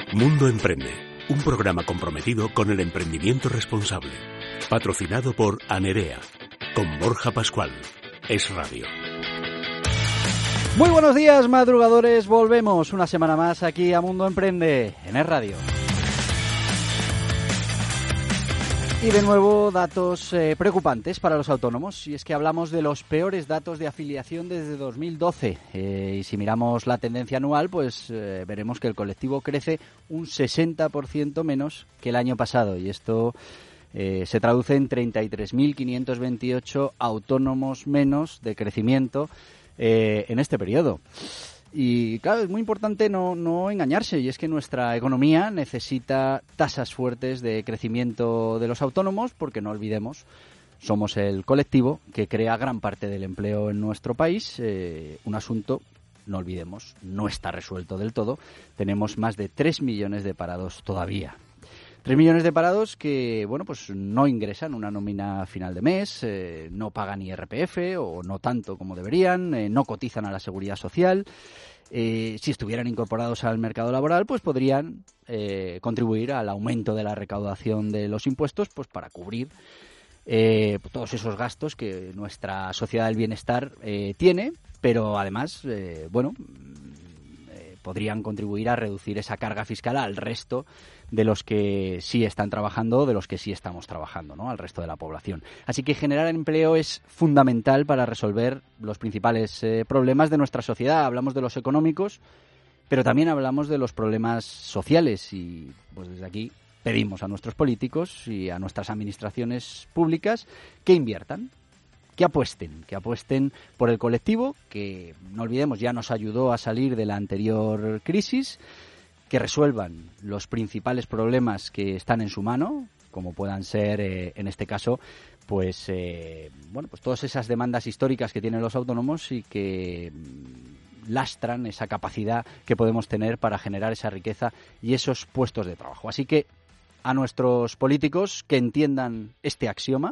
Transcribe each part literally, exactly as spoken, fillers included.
Mundo Emprende, un programa comprometido con el emprendimiento responsable. Patrocinado por Anerea, con Borja Pascual. Es Radio. Muy buenos días, madrugadores. Volvemos una semana más aquí a Mundo Emprende, en Es Radio. Y de nuevo, datos eh, preocupantes para los autónomos, y es que hablamos de los peores datos de afiliación desde dos mil doce. Eh, y si miramos la tendencia anual, pues eh, veremos que el colectivo crece un sesenta por ciento menos que el año pasado, y esto eh, se traduce en treinta y tres mil quinientos veintiocho autónomos menos de crecimiento eh, en este periodo. Y claro, es muy importante no, no engañarse, y es que nuestra economía necesita tasas fuertes de crecimiento de los autónomos, porque no olvidemos, somos el colectivo que crea gran parte del empleo en nuestro país, eh, un asunto, no olvidemos, no está resuelto del todo. Tenemos más de tres millones de parados todavía. Tres millones de parados que, bueno, pues no ingresan una nómina a final de mes, eh, no pagan I R P F o no tanto como deberían, eh, no cotizan a la Seguridad Social. Eh, si estuvieran incorporados al mercado laboral, pues podrían eh, contribuir al aumento de la recaudación de los impuestos, pues para cubrir eh, todos esos gastos que nuestra sociedad del bienestar eh, tiene, pero además, eh, bueno, eh, podrían contribuir a reducir esa carga fiscal al resto de los que sí están trabajando, de los que sí estamos trabajando, ¿no? Al resto de la población. Así que generar empleo es fundamental para resolver los principales eh, problemas de nuestra sociedad. Hablamos de los económicos, pero también hablamos de los problemas sociales, y pues desde aquí pedimos a nuestros políticos y a nuestras administraciones públicas que inviertan, que apuesten, que apuesten por el colectivo, que no olvidemos ya nos ayudó a salir de la anterior crisis, que resuelvan los principales problemas que están en su mano, como puedan ser, eh, en este caso, pues eh, bueno, pues todas esas demandas históricas que tienen los autónomos y que mm, lastran esa capacidad que podemos tener para generar esa riqueza y esos puestos de trabajo. Así que a nuestros políticos que entiendan este axioma,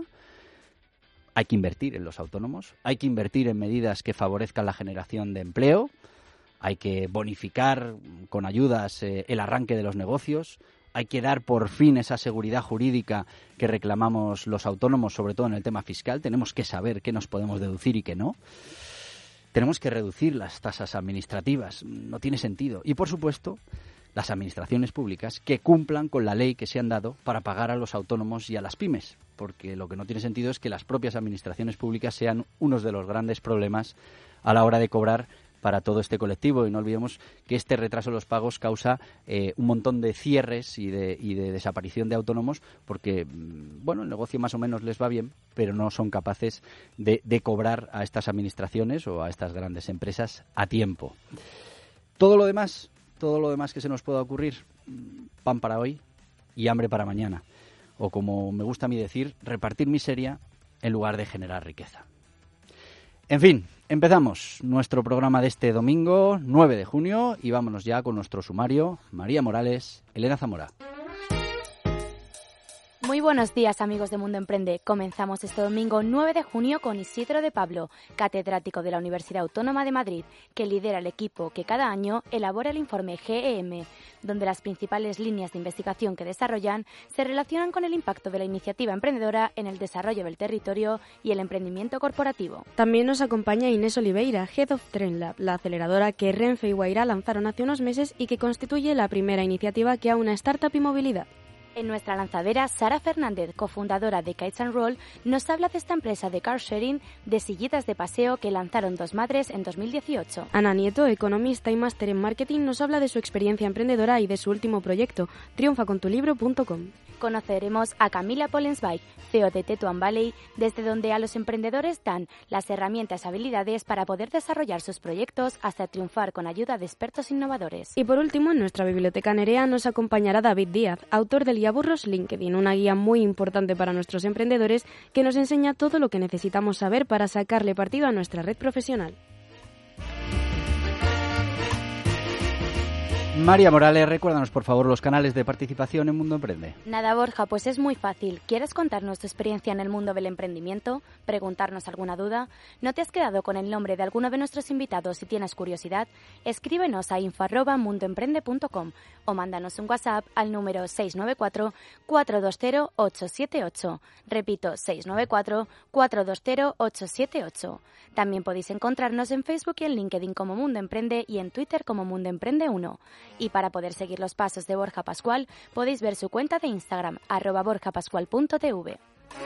hay que invertir en los autónomos, hay que invertir en medidas que favorezcan la generación de empleo, hay que bonificar con ayudas eh, el arranque de los negocios, hay que dar por fin esa seguridad jurídica que reclamamos los autónomos, sobre todo en el tema fiscal. Tenemos que saber qué nos podemos deducir y qué no. Tenemos que reducir las tasas administrativas, no tiene sentido. Y, por supuesto, las administraciones públicas que cumplan con la ley que se han dado para pagar a los autónomos y a las pymes, porque lo que no tiene sentido es que las propias administraciones públicas sean unos de los grandes problemas a la hora de cobrar para todo este colectivo. Y no olvidemos que este retraso de los pagos causa eh, un montón de cierres y de, y de desaparición de autónomos, porque bueno, el negocio más o menos les va bien, pero no son capaces de, de cobrar a estas administraciones o a estas grandes empresas a tiempo. Todo lo demás, todo lo demás que se nos pueda ocurrir, pan para hoy y hambre para mañana. O como me gusta a mí decir, repartir miseria en lugar de generar riqueza. En fin, empezamos nuestro programa de este domingo, nueve de junio, y vámonos ya con nuestro sumario. María Morales, Elena Zamora. Muy buenos días, amigos de Mundo Emprende. Comenzamos este domingo nueve de junio con Isidro de Pablo, catedrático de la Universidad Autónoma de Madrid, que lidera el equipo que cada año elabora el informe G E M, donde las principales líneas de investigación que desarrollan se relacionan con el impacto de la iniciativa emprendedora en el desarrollo del territorio y el emprendimiento corporativo. También nos acompaña Inés Oliveira, Head of TrendLab, la aceleradora que Renfe y Guairá lanzaron hace unos meses y que constituye la primera iniciativa que aúna startup y movilidad. En nuestra lanzadera, Sara Fernández, cofundadora de Kites and Roll, nos habla de esta empresa de car sharing de sillitas de paseo que lanzaron dos madres en dos mil dieciocho. Ana Nieto, economista y máster en marketing, nos habla de su experiencia emprendedora y de su último proyecto, triunfa con tu libro punto com. Conoceremos a Camila Pollensweig, C E O de Tetuan Valley, desde donde a los emprendedores dan las herramientas y habilidades para poder desarrollar sus proyectos hasta triunfar con ayuda de expertos innovadores. Y por último, en nuestra biblioteca Nerea nos acompañará David Díaz, autor del Guía Burros LinkedIn, una guía muy importante para nuestros emprendedores que nos enseña todo lo que necesitamos saber para sacarle partido a nuestra red profesional. María Morales, recuérdanos por favor los canales de participación en Mundo Emprende. Nada, Borja, pues es muy fácil. ¿Quieres contarnos tu experiencia en el mundo del emprendimiento? ¿Preguntarnos alguna duda? ¿No te has quedado con el nombre de alguno de nuestros invitados y tienes curiosidad? Escríbenos a info arroba mundoemprende punto com o mándanos un WhatsApp al número seis nueve cuatro, cuatro dos cero, ocho siete ocho. Repito, seis nueve cuatro, cuatro dos cero, ocho siete ocho. También podéis encontrarnos en Facebook y en LinkedIn como Mundo Emprende y en Twitter como Mundo Emprende uno. Y para poder seguir los pasos de Borja Pascual, podéis ver su cuenta de Instagram, arroba borjapascual punto tv.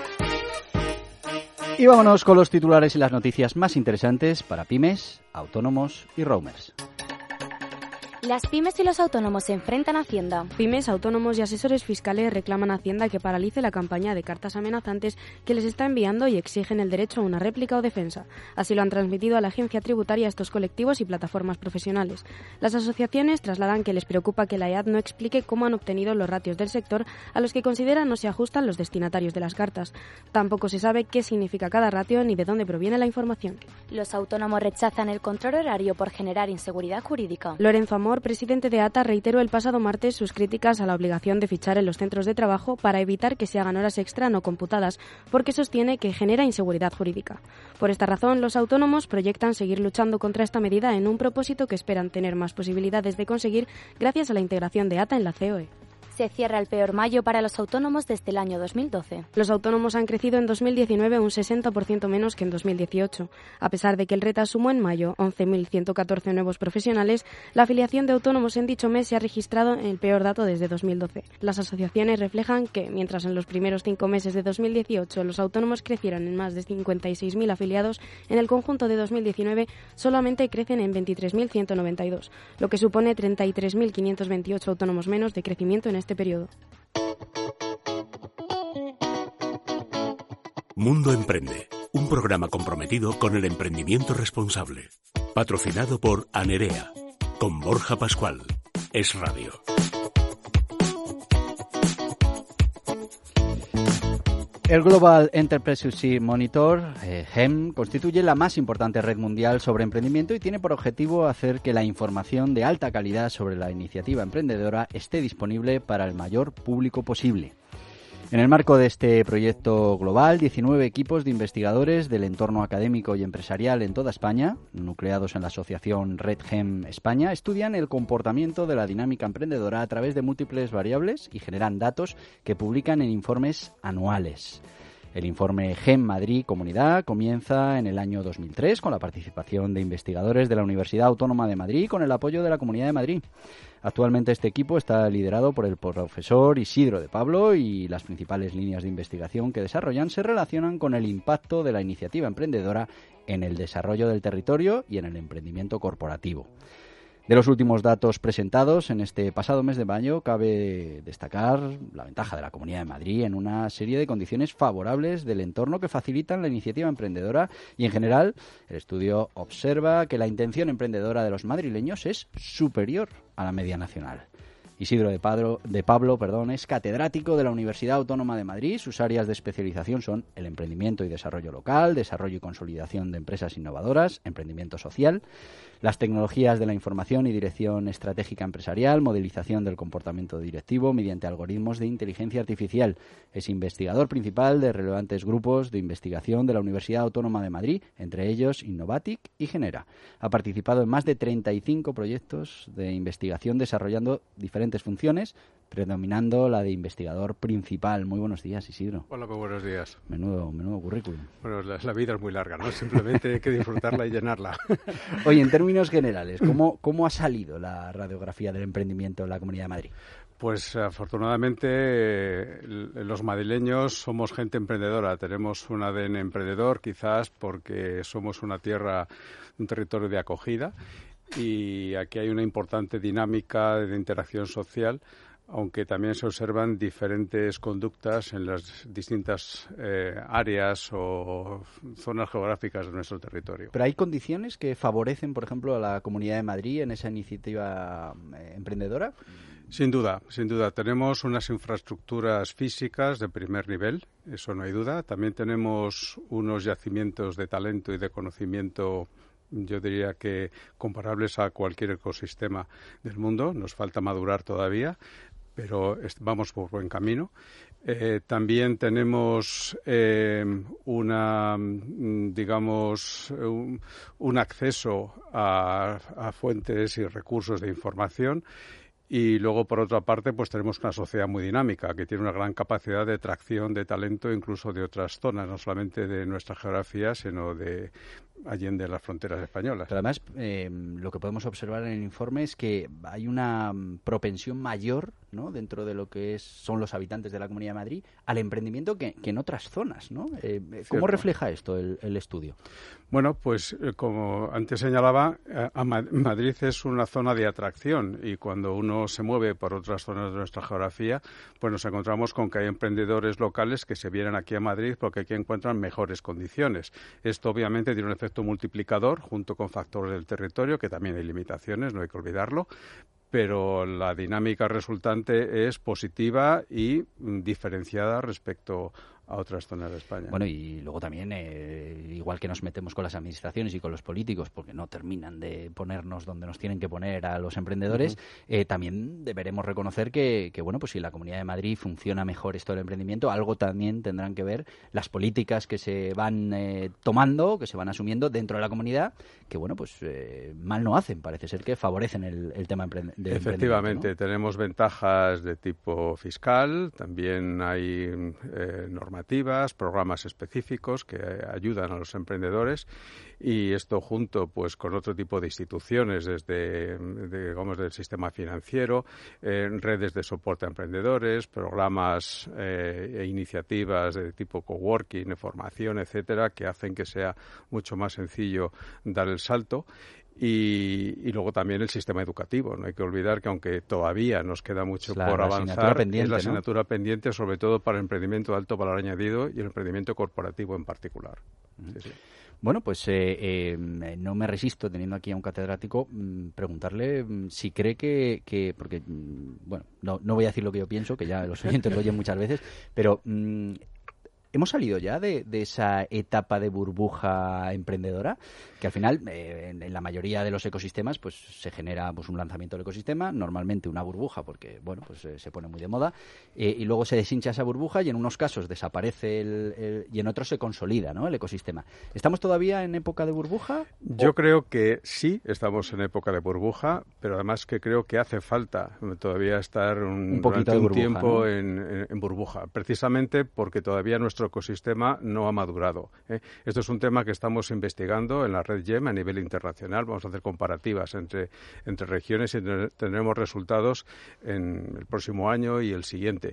Y vámonos con los titulares y las noticias más interesantes para pymes, autónomos y roamers. Las pymes y los autónomos se enfrentan a Hacienda. Pymes, autónomos y asesores fiscales reclaman a Hacienda que paralice la campaña de cartas amenazantes que les está enviando y exigen el derecho a una réplica o defensa. Así lo han transmitido a la agencia tributaria estos colectivos y plataformas profesionales. Las asociaciones trasladan que les preocupa que la E A D no explique cómo han obtenido los ratios del sector a los que consideran no se ajustan los destinatarios de las cartas. Tampoco se sabe qué significa cada ratio ni de dónde proviene la información. Los autónomos rechazan el control horario por generar inseguridad jurídica. Lorenzo Amor, presidente de A T A, reiteró el pasado martes sus críticas a la obligación de fichar en los centros de trabajo para evitar que se hagan horas extra no computadas, porque sostiene que genera inseguridad jurídica. Por esta razón, los autónomos proyectan seguir luchando contra esta medida en un propósito que esperan tener más posibilidades de conseguir gracias a la integración de A T A en la C O E. Se cierra el peor mayo para los autónomos desde el año dos mil doce. Los autónomos han crecido en dos mil diecinueve un sesenta por ciento menos que en dos mil dieciocho. A pesar de que el RETA sumó en mayo once mil ciento catorce nuevos profesionales, la afiliación de autónomos en dicho mes se ha registrado en el peor dato desde dos mil doce. Las asociaciones reflejan que, mientras en los primeros cinco meses de dos mil dieciocho los autónomos crecieron en más de cincuenta y seis mil afiliados, en el conjunto de dos mil diecinueve solamente crecen en veintitrés mil ciento noventa y dos, lo que supone treinta y tres mil quinientos veintiocho autónomos menos de crecimiento en este periodo. Mundo Emprende, un programa comprometido con el emprendimiento responsable. Patrocinado por Anerea, con Borja Pascual. Es Radio. El Global Entrepreneurship Monitor, eh, G E M, constituye la más importante red mundial sobre emprendimiento y tiene por objetivo hacer que la información de alta calidad sobre la iniciativa emprendedora esté disponible para el mayor público posible. En el marco de este proyecto global, diecinueve equipos de investigadores del entorno académico y empresarial en toda España, nucleados en la asociación Red G E M España, estudian el comportamiento de la dinámica emprendedora a través de múltiples variables y generan datos que publican en informes anuales. El informe G E M Madrid Comunidad comienza en el año dos mil tres con la participación de investigadores de la Universidad Autónoma de Madrid con el apoyo de la Comunidad de Madrid. Actualmente este equipo está liderado por el profesor Isidro de Pablo y las principales líneas de investigación que desarrollan se relacionan con el impacto de la iniciativa emprendedora en el desarrollo del territorio y en el emprendimiento corporativo. De los últimos datos presentados en este pasado mes de mayo, cabe destacar la ventaja de la Comunidad de Madrid en una serie de condiciones favorables del entorno que facilitan la iniciativa emprendedora y, en general, el estudio observa que la intención emprendedora de los madrileños es superior a la media nacional. Isidro de Pablo, de Pablo perdón, es catedrático de la Universidad Autónoma de Madrid. Sus áreas de especialización son el emprendimiento y desarrollo local, desarrollo y consolidación de empresas innovadoras, emprendimiento social, las tecnologías de la información y dirección estratégica empresarial, modelización del comportamiento directivo mediante algoritmos de inteligencia artificial. Es investigador principal de relevantes grupos de investigación de la Universidad Autónoma de Madrid, entre ellos Innovatic y Genera. Ha participado en más de treinta y cinco proyectos de investigación desarrollando diferentes funciones, predominando la de investigador principal. Muy buenos días, Isidro. Hola, muy buenos días. Menudo, menudo currículum. Bueno, la, la vida es muy larga, ¿no? Simplemente hay que disfrutarla y llenarla. Oye, en términos generales, ¿cómo, cómo ha salido la radiografía del emprendimiento en la Comunidad de Madrid? Pues afortunadamente eh, los madrileños somos gente emprendedora, tenemos un A D N emprendedor, quizás porque somos una tierra, un territorio de acogida, y aquí hay una importante dinámica de interacción social, aunque también se observan diferentes conductas en las distintas eh, áreas o zonas geográficas de nuestro territorio. ¿Pero hay condiciones que favorecen, por ejemplo, a la Comunidad de Madrid en esa iniciativa eh, emprendedora? Sin duda, sin duda. Tenemos unas infraestructuras físicas de primer nivel, eso no hay duda. También tenemos unos yacimientos de talento y de conocimiento yo diría que comparables a cualquier ecosistema del mundo. Nos falta madurar todavía, pero vamos por buen camino. Eh, también tenemos eh, una, digamos, un, un acceso a, a fuentes y recursos de información. Y luego, por otra parte, pues tenemos una sociedad muy dinámica que tiene una gran capacidad de tracción de talento incluso de otras zonas, no solamente de nuestra geografía, sino de allende las fronteras españolas. Pero además, eh, lo que podemos observar en el informe es que hay una propensión mayor, ¿no?, dentro de lo que es, son los habitantes de la Comunidad de Madrid al emprendimiento que, que en otras zonas, ¿no? Eh, ¿Cómo refleja esto el, el estudio? Bueno, pues eh, como antes señalaba, a, a Madrid es una zona de atracción y cuando uno se mueve por otras zonas de nuestra geografía, pues nos encontramos con que hay emprendedores locales que se vienen aquí a Madrid porque aquí encuentran mejores condiciones. Esto obviamente tiene un efecto multiplicador junto con factores del territorio, que también hay limitaciones, no hay que olvidarlo, pero la dinámica resultante es positiva y mm, diferenciada respecto a otras zonas de España. Bueno, y luego también, eh, igual que nos metemos con las administraciones y con los políticos, porque no terminan de ponernos donde nos tienen que poner a los emprendedores, uh-huh. eh, también deberemos reconocer que, que, bueno, pues si la Comunidad de Madrid funciona mejor esto del emprendimiento, algo también tendrán que ver las políticas que se van eh, tomando, que se van asumiendo dentro de la comunidad, que, bueno, pues eh, mal no hacen, parece ser que favorecen el, el tema emprend- del Efectivamente, ¿no? Tenemos ventajas de tipo fiscal, también hay eh, normativas, programas específicos que ayudan a los emprendedores y esto junto pues con otro tipo de instituciones desde de, digamos del sistema financiero, eh, redes de soporte a emprendedores, programas eh, e iniciativas de tipo coworking, formación, etcétera, que hacen que sea mucho más sencillo dar el salto. Y, y luego también el sistema educativo. No hay que olvidar que aunque todavía nos queda mucho la, por la avanzar, pendiente, es la ¿no? asignatura pendiente, sobre todo para el emprendimiento de alto valor añadido y el emprendimiento corporativo en particular. Uh-huh. Sí, sí. Bueno, pues eh, eh, no me resisto, teniendo aquí a un catedrático, mmm, preguntarle mmm, si cree que, que porque, mmm, bueno, no, no voy a decir lo que yo pienso, que ya los oyentes lo oyen muchas veces, pero mmm, ¿hemos salido ya de, de esa etapa de burbuja emprendedora? Que al final, eh, en, en la mayoría de los ecosistemas, pues se genera pues un lanzamiento del ecosistema, normalmente una burbuja, porque bueno, pues eh, se pone muy de moda, eh, y luego se deshincha esa burbuja y en unos casos desaparece el, el, y en otros se consolida, ¿no?, el ecosistema. ¿Estamos todavía en época de burbuja? Yo o... creo que sí, estamos en época de burbuja, pero además que creo que hace falta todavía estar un, un poquito durante de un burbuja, tiempo ¿no? en, en, en burbuja, precisamente porque todavía nuestro ecosistema no ha madurado, ¿eh? Esto es un tema que estamos investigando en la red G E M a nivel internacional. Vamos a hacer comparativas entre, entre regiones y tendremos resultados en el próximo año y el siguiente.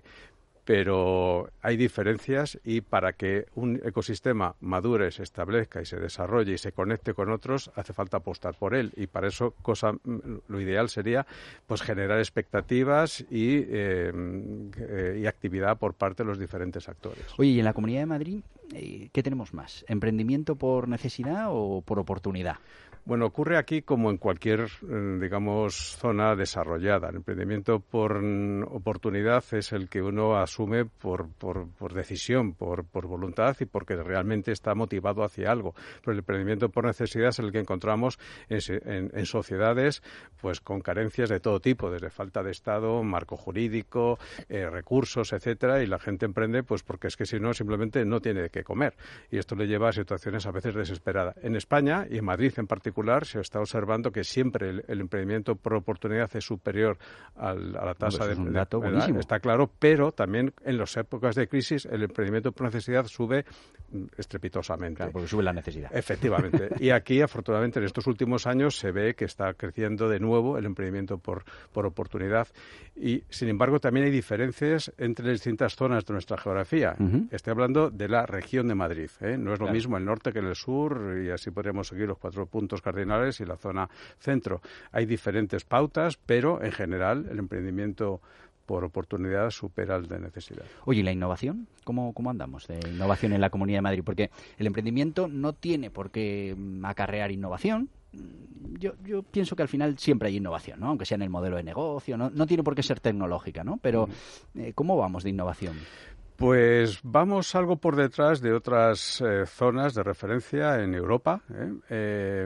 Pero hay diferencias y para que un ecosistema madure, se establezca y se desarrolle y se conecte con otros, hace falta apostar por él. Y para eso cosa, lo ideal sería pues generar expectativas y, eh, eh, y actividad por parte de los diferentes actores. Oye, y en la Comunidad de Madrid, ¿qué tenemos más? ¿Emprendimiento por necesidad o por oportunidad? Bueno, ocurre aquí como en cualquier, digamos, zona desarrollada. El emprendimiento por oportunidad es el que uno asume por, por, por decisión, por, por voluntad y porque realmente está motivado hacia algo. Pero el emprendimiento por necesidad es el que encontramos en, en, en sociedades pues con carencias de todo tipo, desde falta de Estado, marco jurídico, eh, recursos, etcétera, y la gente emprende pues porque es que si no simplemente no tiene de qué comer. Y esto le lleva a situaciones a veces desesperadas. En España y en Madrid en particular se está observando que siempre el, el emprendimiento por oportunidad es superior al, a la tasa no, de, es un dato de buenísimo. Está claro, pero también en las épocas de crisis el emprendimiento por necesidad sube estrepitosamente. Claro, porque sube la necesidad. Efectivamente. Y aquí, afortunadamente, en estos últimos años se ve que está creciendo de nuevo el emprendimiento por, por oportunidad. Y, sin embargo, también hay diferencias entre las distintas zonas de nuestra geografía. Uh-huh. Estoy hablando de la región de Madrid, ¿eh? No es lo claro. mismo el norte que el sur, y así podríamos seguir los cuatro puntos cardinales y la zona centro. Hay diferentes pautas, pero, en general, el emprendimiento por oportunidad supera el de necesidad. Oye, ¿y la innovación? ¿Cómo, cómo andamos de innovación en la Comunidad de Madrid? Porque el emprendimiento no tiene por qué acarrear innovación. Yo, yo pienso que al final siempre hay innovación, ¿no? Aunque sea en el modelo de negocio, no, no tiene por qué ser tecnológica, ¿no? Pero eh, ¿cómo vamos de innovación? Pues vamos algo por detrás de otras eh, zonas de referencia en Europa, ¿eh? Eh,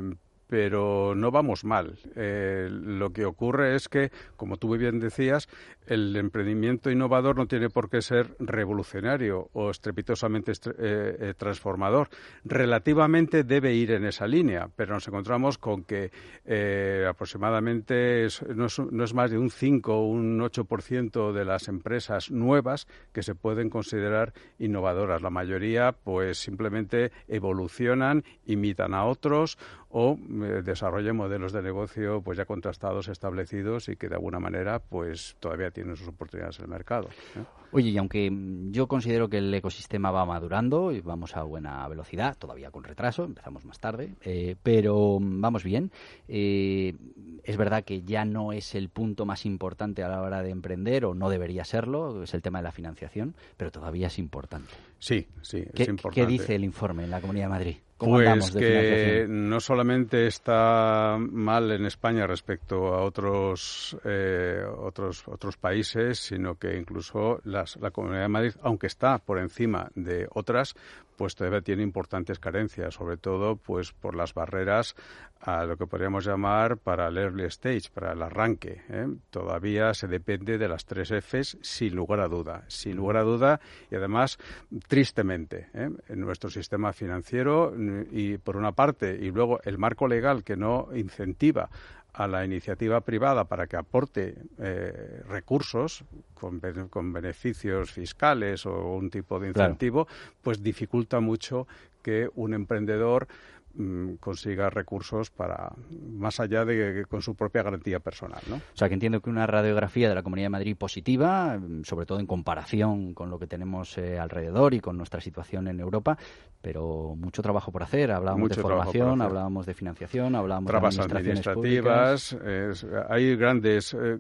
pero no vamos mal. Eh, lo que ocurre es que, como tú muy bien decías, el emprendimiento innovador no tiene por qué ser revolucionario o estrepitosamente estre- eh, eh, transformador. Relativamente debe ir en esa línea, pero nos encontramos con que eh, aproximadamente es, no, es, no es más de un cinco o un ocho por ciento de las empresas nuevas que se pueden considerar innovadoras. La mayoría, pues, simplemente evolucionan, imitan a otros o eh, desarrollan modelos de negocio pues ya contrastados, establecidos y que de alguna manera pues todavía tienen sus oportunidades en el mercado, ¿eh? Oye, y aunque yo considero que el ecosistema va madurando y vamos a buena velocidad, todavía con retraso, empezamos más tarde, eh, pero vamos bien, eh, es verdad que ya no es el punto más importante a la hora de emprender, o no debería serlo, es el tema de la financiación, pero todavía es importante. Sí, sí, ¿Qué, es importante. ¿Qué dice el informe en la Comunidad de Madrid? ¿Cómo Pues andamos de que financiación? no solamente está mal en España respecto a otros eh, otros otros países, sino que incluso las, la Comunidad de Madrid, aunque está por encima de otras, pues todavía tiene importantes carencias, sobre todo pues por las barreras a lo que podríamos llamar para el early stage, para el arranque, ¿eh? Todavía se depende de las tres Fs sin lugar a duda, sin lugar a duda y además tristemente, ¿eh? En nuestro sistema financiero y por una parte y luego el marco legal que no incentiva a la iniciativa privada para que aporte eh, recursos con, con beneficios fiscales o un tipo de incentivo, claro, pues dificulta mucho que un emprendedor mmm, consiga recursos para más allá de con su propia garantía personal, ¿no? O sea, que entiendo que una radiografía de la Comunidad de Madrid positiva, sobre todo en comparación con lo que tenemos eh, alrededor y con nuestra situación en Europa, pero mucho trabajo por hacer. Hablábamos mucho de formación, hablábamos de financiación, hablábamos Trabas de administraciones administrativas. Es, hay grandes, eh,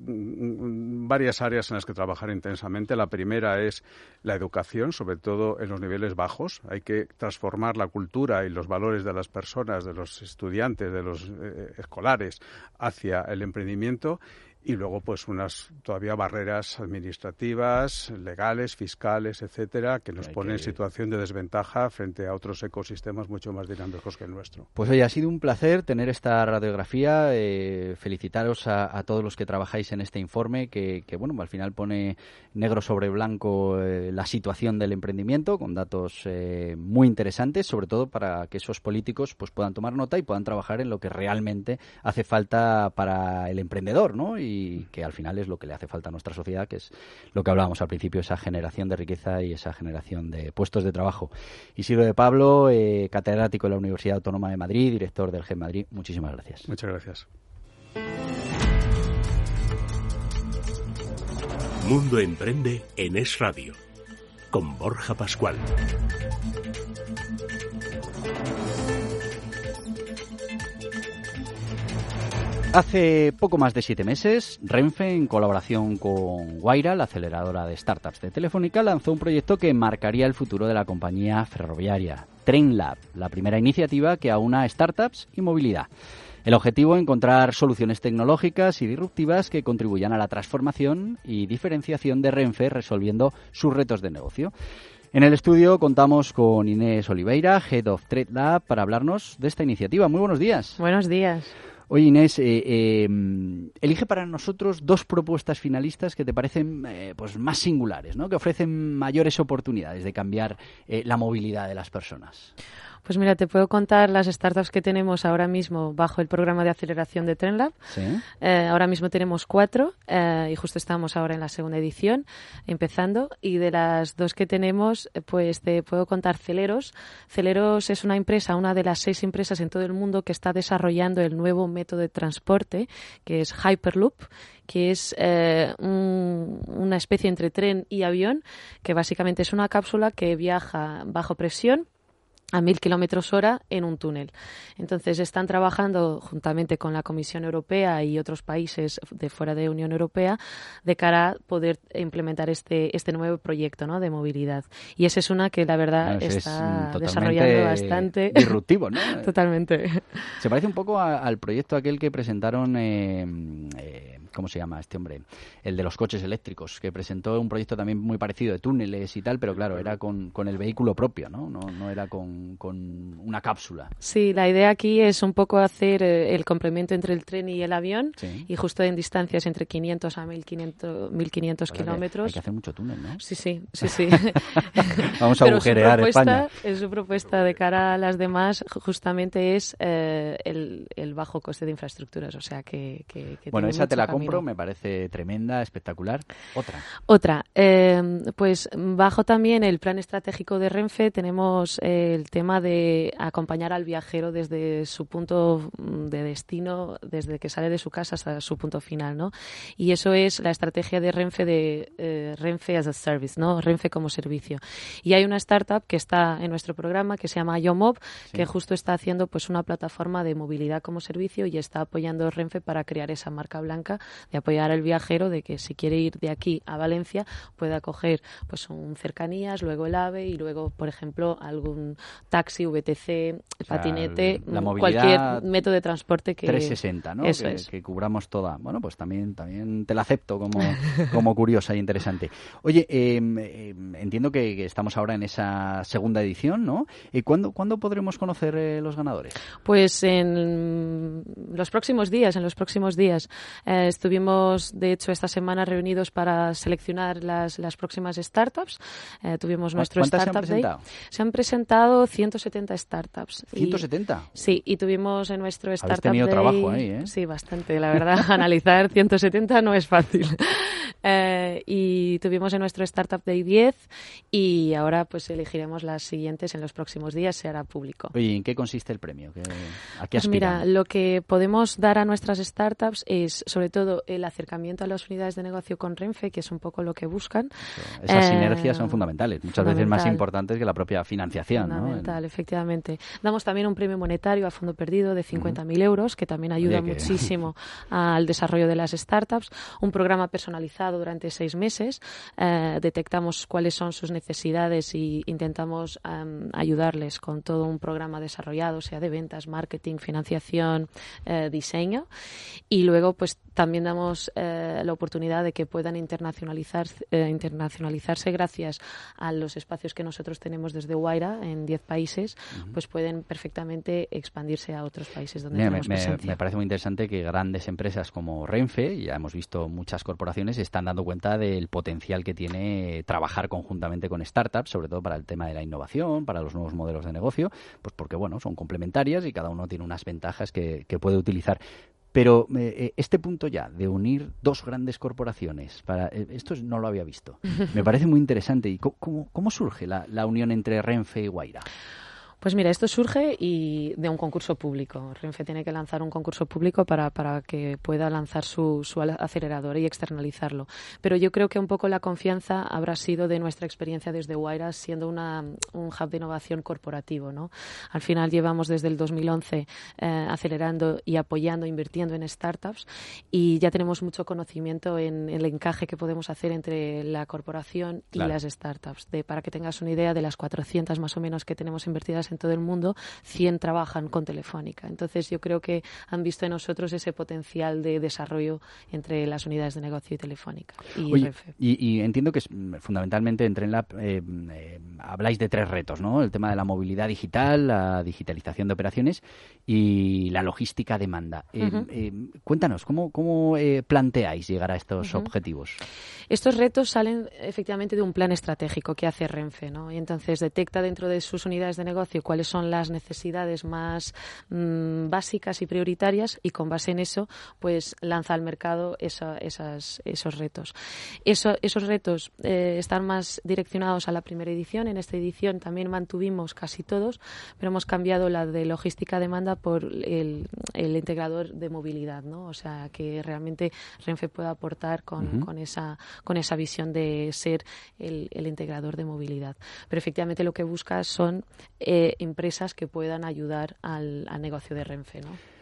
varias áreas en las que trabajar intensamente. La primera es la educación, sobre todo en los niveles bajos. Hay que transformar la cultura y los valores de las personas, de los estudiantes, de los eh, escolares, hacia el emprendimiento. Y luego, pues, unas todavía barreras administrativas, legales, fiscales, etcétera, que nos Hay ponen que... en situación de desventaja frente a otros ecosistemas mucho más dinámicos que el nuestro. Pues oye, ha sido un placer tener esta radiografía. Eh, felicitaros a, a todos los que trabajáis en este informe, que, que bueno, al final pone negro sobre blanco eh, la situación del emprendimiento, con datos eh, muy interesantes, sobre todo para que esos políticos pues puedan tomar nota y puedan trabajar en lo que realmente hace falta para el emprendedor, ¿no? Y y que al final es lo que le hace falta a nuestra sociedad, que es lo que hablábamos al principio, esa generación de riqueza y esa generación de puestos de trabajo. Isidro de Pablo, eh, catedrático de la Universidad Autónoma de Madrid, director del G E M Madrid, muchísimas gracias. Muchas gracias. Mundo Emprende en Es Radio, con Borja Pascual. Hace poco más de siete meses, Renfe, en colaboración con Guaira, la aceleradora de startups de Telefónica, lanzó un proyecto que marcaría el futuro de la compañía ferroviaria, TrenLab, la primera iniciativa que aúna startups y movilidad. El objetivo, encontrar soluciones tecnológicas y disruptivas que contribuyan a la transformación y diferenciación de Renfe, resolviendo sus retos de negocio. En el estudio contamos con Inés Oliveira, Head of TrenLab, para hablarnos de esta iniciativa. Muy buenos días. Buenos días. Oye, Inés, eh, eh, elige para nosotros dos propuestas finalistas que te parecen eh, pues más singulares, ¿no? Que ofrecen mayores oportunidades de cambiar eh, la movilidad de las personas. Pues mira, te puedo contar las startups que tenemos ahora mismo bajo el programa de aceleración de TrenLab. ¿Sí? Eh, ahora mismo tenemos cuatro eh, y justo estamos ahora en la segunda edición, empezando. Y de las dos que tenemos, pues te puedo contar Celeros. Celeros es una empresa, una de las seis empresas en todo el mundo que está desarrollando el nuevo método de transporte, que es Hyperloop, que es eh, un, una especie entre tren y avión, que básicamente es una cápsula que viaja bajo presión a mil kilómetros hora en un túnel. Entonces están trabajando juntamente con la Comisión Europea y otros países de fuera de Unión Europea de cara a poder implementar este este nuevo proyecto, ¿no?, de movilidad. Y esa es una que la verdad no, está desarrollando bastante. Disruptivo, ¿no? Totalmente. Se parece un poco a, al proyecto aquel que presentaron eh, eh, ¿cómo se llama este hombre? El de los coches eléctricos, que presentó un proyecto también muy parecido de túneles y tal, pero claro, era con, con el vehículo propio, ¿no? No, no era con, con una cápsula. Sí, la idea aquí es un poco hacer eh, el complemento entre el tren y el avión, sí. y justo en distancias entre quinientos a mil quinientos, mil quinientos Pues kilómetros. Hay que hacer mucho túnel, ¿no? Sí, sí, sí, sí. Vamos a Pero agujerear su propuesta, España. Su propuesta de cara a las demás justamente es eh, el, el bajo coste de infraestructuras, o sea que, que, que bueno, tiene esa te la camino. compro, me parece tremenda, espectacular. Otra. Otra, eh, pues bajo también el plan estratégico de Renfe tenemos eh, el tema de acompañar al viajero desde su punto de destino, desde que sale de su casa hasta su punto final, ¿no? Y eso es la estrategia de Renfe de eh, Renfe as a Service, ¿no? Renfe como servicio. Y hay una startup que está en nuestro programa que se llama Yomob, sí. que justo está haciendo pues una plataforma de movilidad como servicio y está apoyando a Renfe para crear esa marca blanca de apoyar al viajero, de que si quiere ir de aquí a Valencia pueda coger pues un cercanías, luego el AVE y luego, por ejemplo, algún taxi, V T C, o sea, patinete, la cualquier método de transporte que... trescientos sesenta, ¿no? Eso que, es. Que cubramos toda. Bueno, pues también, también te la acepto como, como curiosa e interesante. Oye, eh, eh, entiendo que, que estamos ahora en esa segunda edición, ¿no? ¿Y cuándo, ¿cuándo podremos conocer eh, los ganadores? Pues en los próximos días, en los próximos días. Eh, estuvimos, de hecho, esta semana reunidos para seleccionar las, las próximas startups. Eh, tuvimos nuestro ¿Cuántas Startup se han Day. presentado? Se han presentado ciento setenta startups. ¿ciento setenta? Y, sí, y tuvimos en nuestro Startup Habéis tenido Day... trabajo ahí, ¿eh? Sí, bastante, la verdad. Analizar ciento setenta no es fácil. Eh, y tuvimos en nuestro Startup Day diez y ahora pues elegiremos las siguientes en los próximos días, se hará público. Oye, ¿en qué consiste el premio? ¿Qué, ¿A qué Pues aspiran? mira, lo que podemos dar a nuestras startups es sobre todo el acercamiento a las unidades de negocio con Renfe, que es un poco lo que buscan. Eso, esas eh, sinergias son fundamentales, muchas fundamental. veces más importantes que la propia financiación. Fundamental, ¿no? efectivamente. Damos también un premio monetario a fondo perdido de cincuenta mil uh-huh. euros, que también ayuda Oye, que... muchísimo al desarrollo de las startups. Un programa personalizado durante seis meses. Eh, detectamos cuáles son sus necesidades y intentamos um, ayudarles con todo un programa desarrollado, sea de ventas, marketing, financiación, eh, diseño. Y luego, pues también damos eh, la oportunidad de que puedan internacionalizar, eh, internacionalizarse gracias a los espacios que nosotros tenemos desde Wayra en diez países, uh-huh. pues pueden perfectamente expandirse a otros países donde Mira, tenemos me, presencia. Me parece muy interesante que grandes empresas como Renfe, ya hemos visto muchas corporaciones, están dando cuenta del potencial que tiene trabajar conjuntamente con startups, sobre todo para el tema de la innovación, para los nuevos modelos de negocio, pues porque bueno, son complementarias y cada uno tiene unas ventajas que, que puede utilizar. Pero eh, este punto ya de unir dos grandes corporaciones, para eh, esto no lo había visto. Me parece muy interesante. ¿Y cómo, cómo, cómo surge la, la unión entre Renfe y Wayra? Pues mira, esto surge y de un concurso público. Renfe tiene que lanzar un concurso público para, para que pueda lanzar su, su acelerador y externalizarlo. Pero yo creo que un poco la confianza habrá sido de nuestra experiencia desde Wayra, siendo una, un hub de innovación corporativo, ¿no? Al final llevamos desde el dos mil once eh, acelerando y apoyando, invirtiendo en startups y ya tenemos mucho conocimiento en el encaje que podemos hacer entre la corporación y claro. las startups. De, para que tengas una idea, de las cuatrocientas más o menos que tenemos invertidas en todo el mundo, cien trabajan con Telefónica. Entonces yo creo que han visto en nosotros ese potencial de desarrollo entre las unidades de negocio y Telefónica y Oye, Renfe. Y, y entiendo que es, fundamentalmente en TrenLab eh, eh, habláis de tres retos, ¿no? El tema de la movilidad digital, la digitalización de operaciones y la logística demanda. Eh, uh-huh. eh, cuéntanos, ¿cómo, cómo eh, planteáis llegar a estos uh-huh. objetivos? Estos retos salen efectivamente de un plan estratégico que hace Renfe, ¿no? Y entonces detecta dentro de sus unidades de negocio cuáles son las necesidades más mmm, básicas y prioritarias y con base en eso pues lanza al mercado esa, esas, esos retos. Eso, esos retos eh, están más direccionados a la primera edición. En esta edición también mantuvimos casi todos, pero hemos cambiado la de logística demanda por el, el integrador de movilidad, ¿no? O sea, que realmente Renfe pueda aportar con, uh-huh. con, esa, con esa visión de ser el, el integrador de movilidad. Pero efectivamente lo que busca son eh, empresas que puedan ayudar al, al negocio de Renfe, ¿no?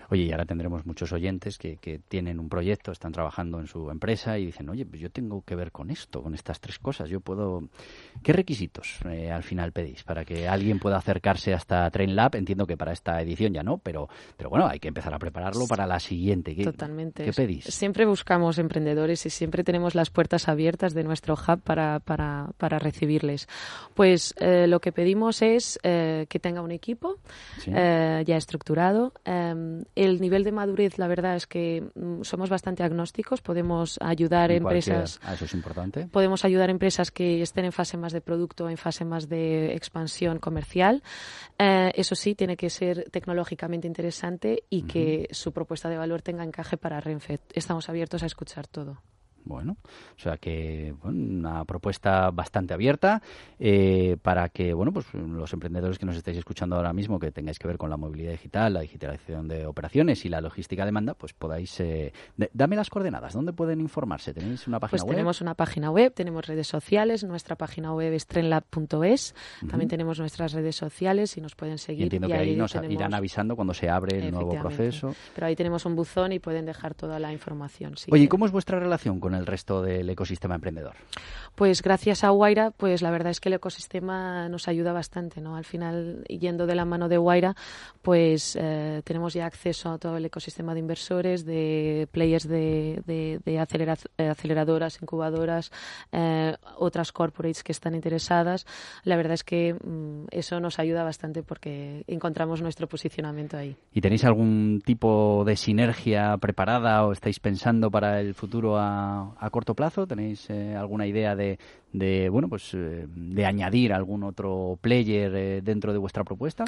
Oye, y ahora tendremos muchos oyentes que, que tienen un proyecto, están trabajando en su empresa y dicen, oye, pues yo tengo que ver con esto, con estas tres cosas. Yo puedo... ¿Qué requisitos eh, al final pedís para que alguien pueda acercarse hasta TrainLab? Entiendo que para esta edición ya no, pero, pero bueno, hay que empezar a prepararlo para la siguiente. ¿Qué, Totalmente. ¿Qué pedís? Siempre buscamos emprendedores y siempre tenemos las puertas abiertas de nuestro hub para, para, para recibirles. Pues eh, lo que pedimos es eh, que tenga un equipo ¿Sí? eh, ya estructurado. Eh, el nivel de madurez, la verdad es que mm, somos bastante agnósticos. Podemos ayudar a empresas. Ah, eso es importante. Podemos ayudar a empresas que estén en fase más de producto, en fase más de expansión comercial. Eh, eso sí, tiene que ser tecnológicamente interesante y uh-huh. que su propuesta de valor tenga encaje para Renfe. Estamos abiertos a escuchar todo. Bueno, o sea que bueno, una propuesta bastante abierta eh, para que bueno pues los emprendedores que nos estáis escuchando ahora mismo, que tengáis que ver con la movilidad digital, la digitalización de operaciones y la logística de demanda, pues podáis... Eh, de, dame las coordenadas, ¿dónde pueden informarse? ¿Tenéis una página pues web? Pues tenemos una página web, tenemos redes sociales, nuestra página web es trainlab punto es, uh-huh. también tenemos nuestras redes sociales y nos pueden seguir. Y entiendo y que ahí, ahí nos tenemos... irán avisando cuando se abre el nuevo proceso. Pero ahí tenemos un buzón y pueden dejar toda la información. Si Oye, quieren. ¿y cómo es vuestra relación con el resto del ecosistema emprendedor? Pues gracias a Wayra, pues la verdad es que el ecosistema nos ayuda bastante, ¿no? Al final, yendo de la mano de Wayra, pues eh, tenemos ya acceso a todo el ecosistema de inversores, de players de, de, de acelera, aceleradoras, incubadoras, eh, otras corporates que están interesadas. La verdad es que mm, eso nos ayuda bastante porque encontramos nuestro posicionamiento ahí. ¿Y tenéis algún tipo de sinergia preparada o estáis pensando para el futuro a, a corto plazo? ¿Tenéis eh, alguna idea de, de bueno pues eh, de añadir algún otro player eh, dentro de vuestra propuesta?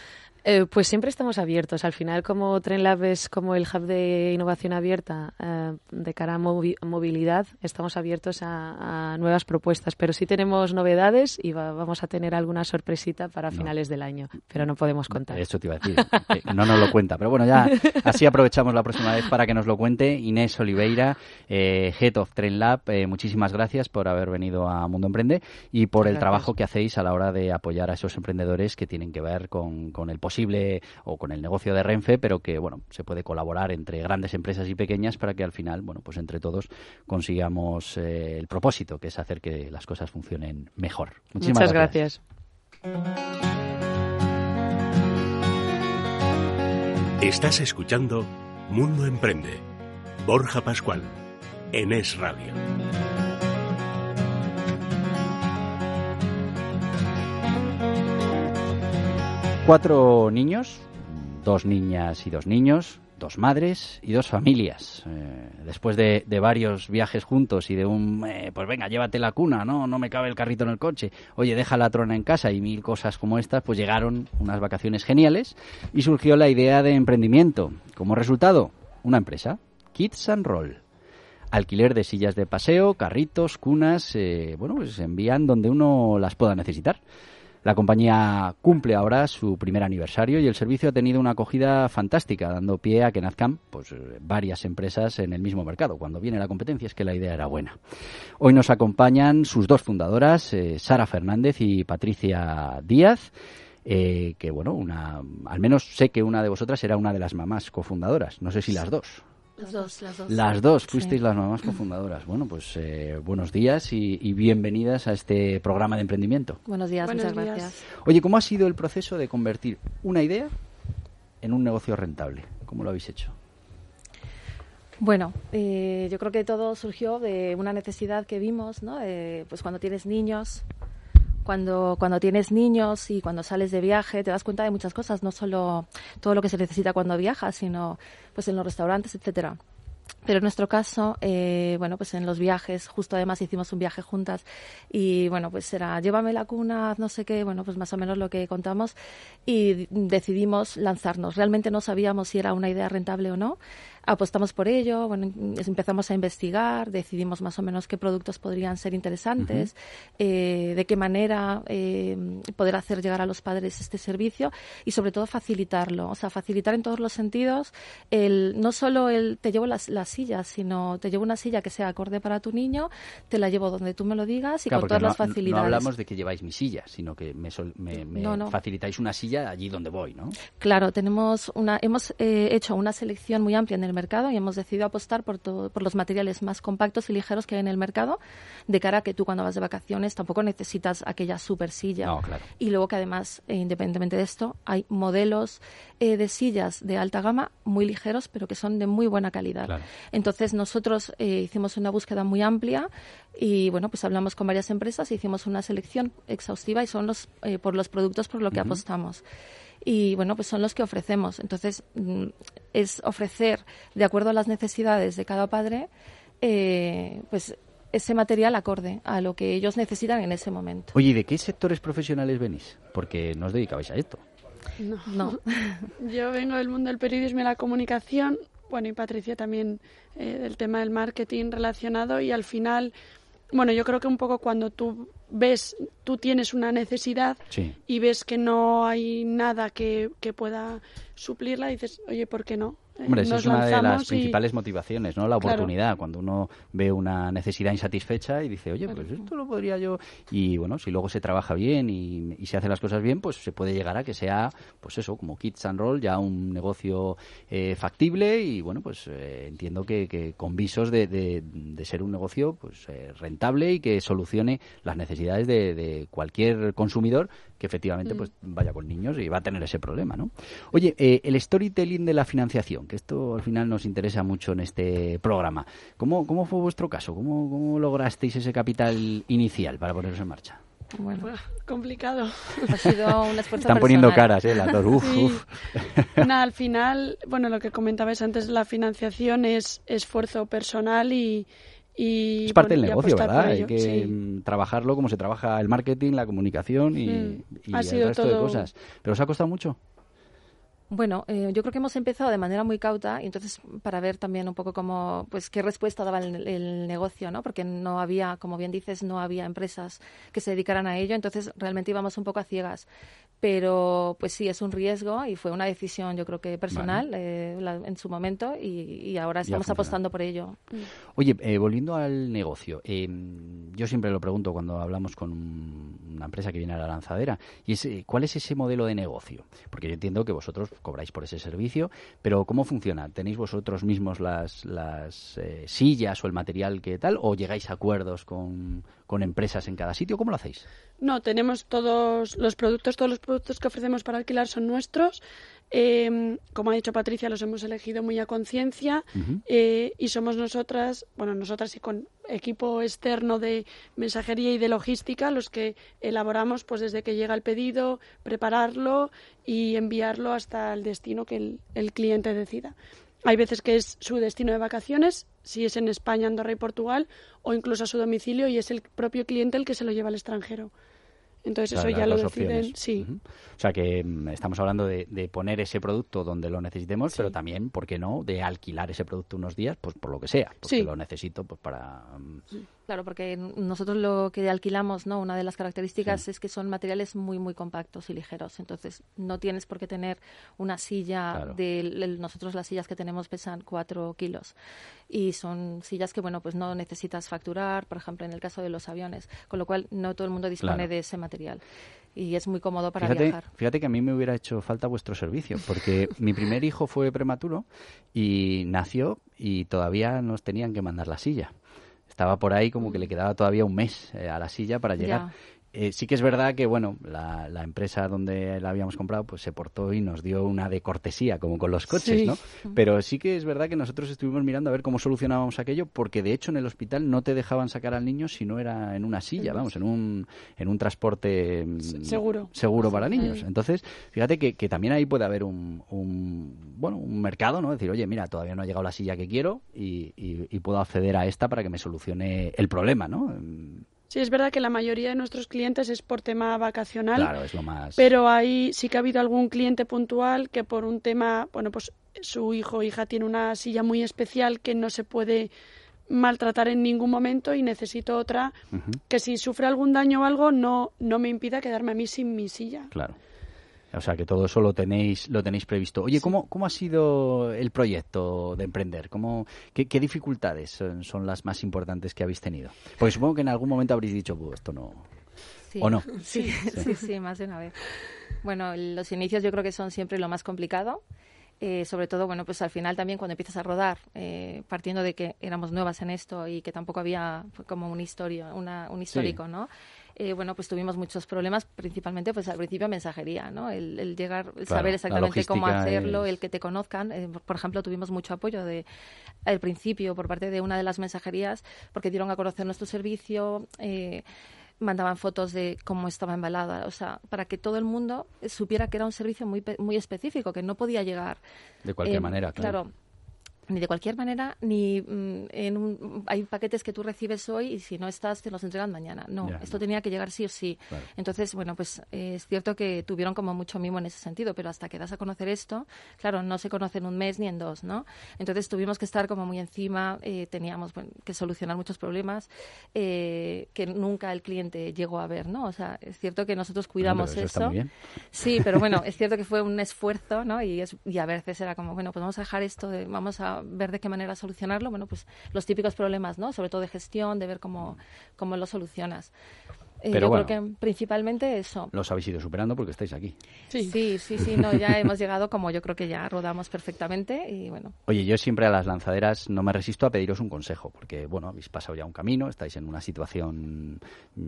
Eh, pues siempre estamos abiertos. Al final, como TrainLab es como el hub de innovación abierta eh, de cara a movi- movilidad, estamos abiertos a, a nuevas propuestas. Pero sí tenemos novedades y va, vamos a tener alguna sorpresita para no. finales del año, pero no podemos contar. Eso te iba a decir, que no nos lo cuenta. Pero bueno, ya así aprovechamos la próxima vez para que nos lo cuente. Inés Oliveira, eh, Head of TrainLab, eh, muchísimas gracias por haber venido a Mundo Emprende y por el trabajo que hacéis a la hora de apoyar a esos emprendedores que tienen que ver con, con el posible o con el negocio de Renfe, pero que bueno se puede colaborar entre grandes empresas y pequeñas para que al final bueno pues entre todos consigamos eh, el propósito, que es hacer que las cosas funcionen mejor. Muchísimas Muchas gracias. gracias. Estás escuchando Mundo Emprende. Borja Pascual, en Es Radio. Cuatro niños, dos niñas y dos niños, dos madres y dos familias. Eh, después de, de varios viajes juntos y de un, eh, pues venga, llévate la cuna, no no me cabe el carrito en el coche, oye, deja la trona en casa y mil cosas como estas, pues llegaron unas vacaciones geniales y surgió la idea de emprendimiento. Como resultado, una empresa, Kids and Roll. Alquiler de sillas de paseo, carritos, cunas, eh, bueno, pues se envían donde uno las pueda necesitar. La compañía cumple ahora su primer aniversario y el servicio ha tenido una acogida fantástica, dando pie a que nazcan pues, varias empresas en el mismo mercado. Cuando viene la competencia es que la idea era buena. Hoy nos acompañan sus dos fundadoras, eh, Sara Fernández y Patricia Díaz, eh, que bueno, una, al menos sé que una de vosotras era una de las mamás cofundadoras. No sé si las dos. Las dos, las dos. Las dos fuisteis sí. Las mamás cofundadoras. Bueno, pues eh, buenos días y, y bienvenidas a este programa de emprendimiento. Buenos días, buenos muchas días. gracias. Oye, ¿cómo ha sido el proceso de convertir una idea en un negocio rentable? ¿Cómo lo habéis hecho? Bueno, eh, yo creo que todo surgió de una necesidad que vimos, ¿no? Eh, pues cuando tienes niños... Cuando, cuando tienes niños y cuando sales de viaje te das cuenta de muchas cosas, no solo todo lo que se necesita cuando viajas, sino pues en los restaurantes, etcétera. Pero en nuestro caso, eh, bueno, pues en los viajes, justo además hicimos un viaje juntas y bueno, pues era llévame la cuna, no sé qué, bueno, pues más o menos lo que contamos y decidimos lanzarnos. Realmente no sabíamos si era una idea rentable o no. apostamos por ello, bueno, empezamos a investigar, decidimos más o menos qué productos podrían ser interesantes, uh-huh. eh, de qué manera eh, poder hacer llegar a los padres este servicio y sobre todo facilitarlo, o sea, facilitar en todos los sentidos, el, no solo el te llevo las, las sillas, sino te llevo una silla que sea acorde para tu niño, te la llevo donde tú me lo digas y claro, con todas no, las facilidades. No hablamos de que lleváis mi silla, sino que me, sol, me, me no, no. facilitáis una silla allí donde voy, ¿no? Claro, tenemos una, hemos eh, hecho una selección muy amplia en el mercado y hemos decidido apostar por, todo, por los materiales más compactos y ligeros que hay en el mercado, de cara a que tú cuando vas de vacaciones tampoco necesitas aquella super silla. No, claro. Y luego que además, eh, independientemente de esto, hay modelos eh, de sillas de alta gama muy ligeros, pero que son de muy buena calidad. Claro. Entonces nosotros eh, hicimos una búsqueda muy amplia y bueno, pues hablamos con varias empresas, hicimos una selección exhaustiva y son los eh, por los productos por lo que uh-huh. apostamos. Y bueno, pues son los que ofrecemos. Entonces, es ofrecer, de acuerdo a las necesidades de cada padre, eh, pues ese material acorde a lo que ellos necesitan en ese momento. Oye, ¿y de qué sectores profesionales venís? Porque no os dedicabais a esto. No. no. Yo vengo del mundo del periodismo y la comunicación, bueno, y Patricia también eh, del tema del marketing relacionado, y al final, bueno, yo creo que un poco cuando tú ves, tú tienes una necesidad sí. y ves que no hay nada que, que pueda suplirla, dices, oye, ¿por qué no? Hombre, esa es una de las y... principales motivaciones, ¿no? La oportunidad, claro. cuando uno ve una necesidad insatisfecha y dice, oye, pues esto lo podría yo... Y bueno, si luego se trabaja bien y, y se hacen las cosas bien, pues se puede llegar a que sea, pues eso, como Kids and Roll, ya un negocio eh, factible y bueno, pues eh, entiendo que, que con visos de, de, de ser un negocio pues eh, rentable y que solucione las necesidades de, de cualquier consumidor que efectivamente mm. pues vaya con niños y va a tener ese problema, ¿no? Oye, eh, el storytelling de la financiación, que esto al final nos interesa mucho en este programa. ¿Cómo, cómo fue vuestro caso? ¿Cómo, cómo lograsteis ese capital inicial para poneros en marcha? Bueno, fue complicado. Ha sido un esfuerzo Están personal. poniendo caras, ¿eh? Las dos. Uf, sí. uf. Nada, al final, bueno, lo que comentabais antes, la financiación es esfuerzo personal y... Y, es parte bueno, del negocio, ¿verdad? Hay que sí. trabajarlo como se trabaja el marketing, la comunicación y, mm. y ha el sido resto todo... de cosas. ¿Pero os ha costado mucho? Bueno, eh, yo creo que hemos empezado de manera muy cauta y entonces para ver también un poco cómo, pues qué respuesta daba el, el negocio, ¿no? Porque no había, como bien dices, no había empresas que se dedicaran a ello, entonces realmente íbamos un poco a ciegas. Pero pues sí, es un riesgo y fue una decisión yo creo que personal vale. eh, la, en su momento y, y ahora estamos apostando por ello. Oye, eh, volviendo al negocio, eh, yo siempre lo pregunto cuando hablamos con un, una empresa que viene a la lanzadera, y es, ¿cuál es ese modelo de negocio? Porque yo entiendo que vosotros cobráis por ese servicio, pero ¿cómo funciona? ¿Tenéis vosotros mismos las, las eh, sillas o el material que tal, o llegáis a acuerdos con, con empresas en cada sitio? ¿Cómo lo hacéis? No, tenemos todos los productos, todos los productos que ofrecemos para alquilar son nuestros. Eh, como ha dicho Patricia, los hemos elegido muy a conciencia uh-huh. eh, y somos nosotras, bueno, nosotras y con equipo externo de mensajería y de logística los que elaboramos pues desde que llega el pedido, prepararlo y enviarlo hasta el destino que el, el cliente decida. Hay veces que es su destino de vacaciones, si es en España, Andorra y Portugal, o incluso a su domicilio y es el propio cliente el que se lo lleva al extranjero. Entonces claro, eso ya lo deciden, opciones. sí. Uh-huh. O sea que um, estamos hablando de, de poner ese producto donde lo necesitemos, sí. pero también, ¿por qué no?, de alquilar ese producto unos días, pues por lo que sea, porque sí. lo necesito pues para... Um... Sí. Claro, porque nosotros lo que alquilamos, ¿no? Una de las características sí. es que son materiales muy, muy compactos y ligeros. Entonces, no tienes por qué tener una silla claro. de... Nosotros las sillas que tenemos pesan cuatro kilos. Y son sillas que, bueno, pues no necesitas facturar, por ejemplo, en el caso de los aviones. Con lo cual, no todo el mundo dispone claro. de ese material. Y es muy cómodo para fíjate, viajar. Fíjate que a mí me hubiera hecho falta vuestro servicio, porque mi primer hijo fue prematuro y nació y todavía nos tenían que mandar la silla. Estaba por ahí como que le quedaba todavía un mes eh, a la silla para llegar. Eh, sí que es verdad que, bueno, la, la empresa donde la habíamos comprado pues se portó y nos dio una de cortesía, como con los coches, sí. ¿no? Pero sí que es verdad que nosotros estuvimos mirando a ver cómo solucionábamos aquello, porque de hecho en el hospital no te dejaban sacar al niño si no era en una silla, vamos, en un en un transporte seguro, seguro para niños. Entonces, fíjate que, que también ahí puede haber un, un, bueno, un mercado, ¿no? Decir, oye, mira, todavía no ha llegado la silla que quiero y, y, y puedo acceder a esta para que me solucione el problema, ¿no? Sí, es verdad que la mayoría de nuestros clientes es por tema vacacional. Claro, es lo más... Pero ahí sí que ha habido algún cliente puntual que por un tema, bueno, pues su hijo o hija tiene una silla muy especial que no se puede maltratar en ningún momento y necesito otra uh-huh. que si sufre algún daño o algo no, no me impida quedarme a mí sin mi silla. Claro. O sea, que todo eso lo tenéis lo tenéis previsto. Oye, ¿cómo, cómo ha sido el proyecto de emprender? ¿Cómo, qué, qué dificultades son, son las más importantes que habéis tenido? Porque supongo que en algún momento habréis dicho, pues esto no... Sí. ¿O no? Sí, sí, sí, sí, más de una vez. Bueno, los inicios yo creo que son siempre lo más complicado. Eh, sobre todo, bueno, pues al final también cuando empiezas a rodar, eh, partiendo de que éramos nuevas en esto y que tampoco había como un, historia, una, un histórico, sí. ¿no? Eh, bueno, pues tuvimos muchos problemas, principalmente pues al principio mensajería, ¿no? El, el llegar, el claro, saber exactamente cómo hacerlo, es... el que te conozcan. Eh, por ejemplo, tuvimos mucho apoyo de al principio por parte de una de las mensajerías porque dieron a conocer nuestro servicio, eh, mandaban fotos de cómo estaba embalada, o sea, para que todo el mundo supiera que era un servicio muy muy específico, que no podía llegar de cualquier eh, manera, claro. claro ni de cualquier manera, ni mm, en un, hay paquetes que tú recibes hoy y si no estás te los entregan mañana. No, ya, esto no. tenía que llegar sí o sí. Claro. Entonces, bueno, pues eh, es cierto que tuvieron como mucho mimo en ese sentido, pero hasta que das a conocer esto, claro, no se conoce en un mes ni en dos, ¿no? Entonces tuvimos que estar como muy encima, eh, teníamos bueno, que solucionar muchos problemas eh, que nunca el cliente llegó a ver, ¿no? O sea, es cierto que nosotros cuidamos bueno, eso. eso. Está muy bien. Sí, pero bueno, es cierto que fue un esfuerzo, ¿no? Y, es, y a veces era como, bueno, pues vamos a dejar esto, de, vamos a ver de qué manera solucionarlo, bueno, pues los típicos problemas, ¿no? Sobre todo de gestión, de ver cómo, cómo lo solucionas. Eh, Pero yo bueno, creo que principalmente eso. Los habéis ido superando porque estáis aquí. Sí, sí, sí, sí, no, ya hemos llegado como yo creo que ya rodamos perfectamente y bueno. Oye, yo siempre a las lanzaderas no me resisto a pediros un consejo, porque bueno, habéis pasado ya un camino, estáis en una situación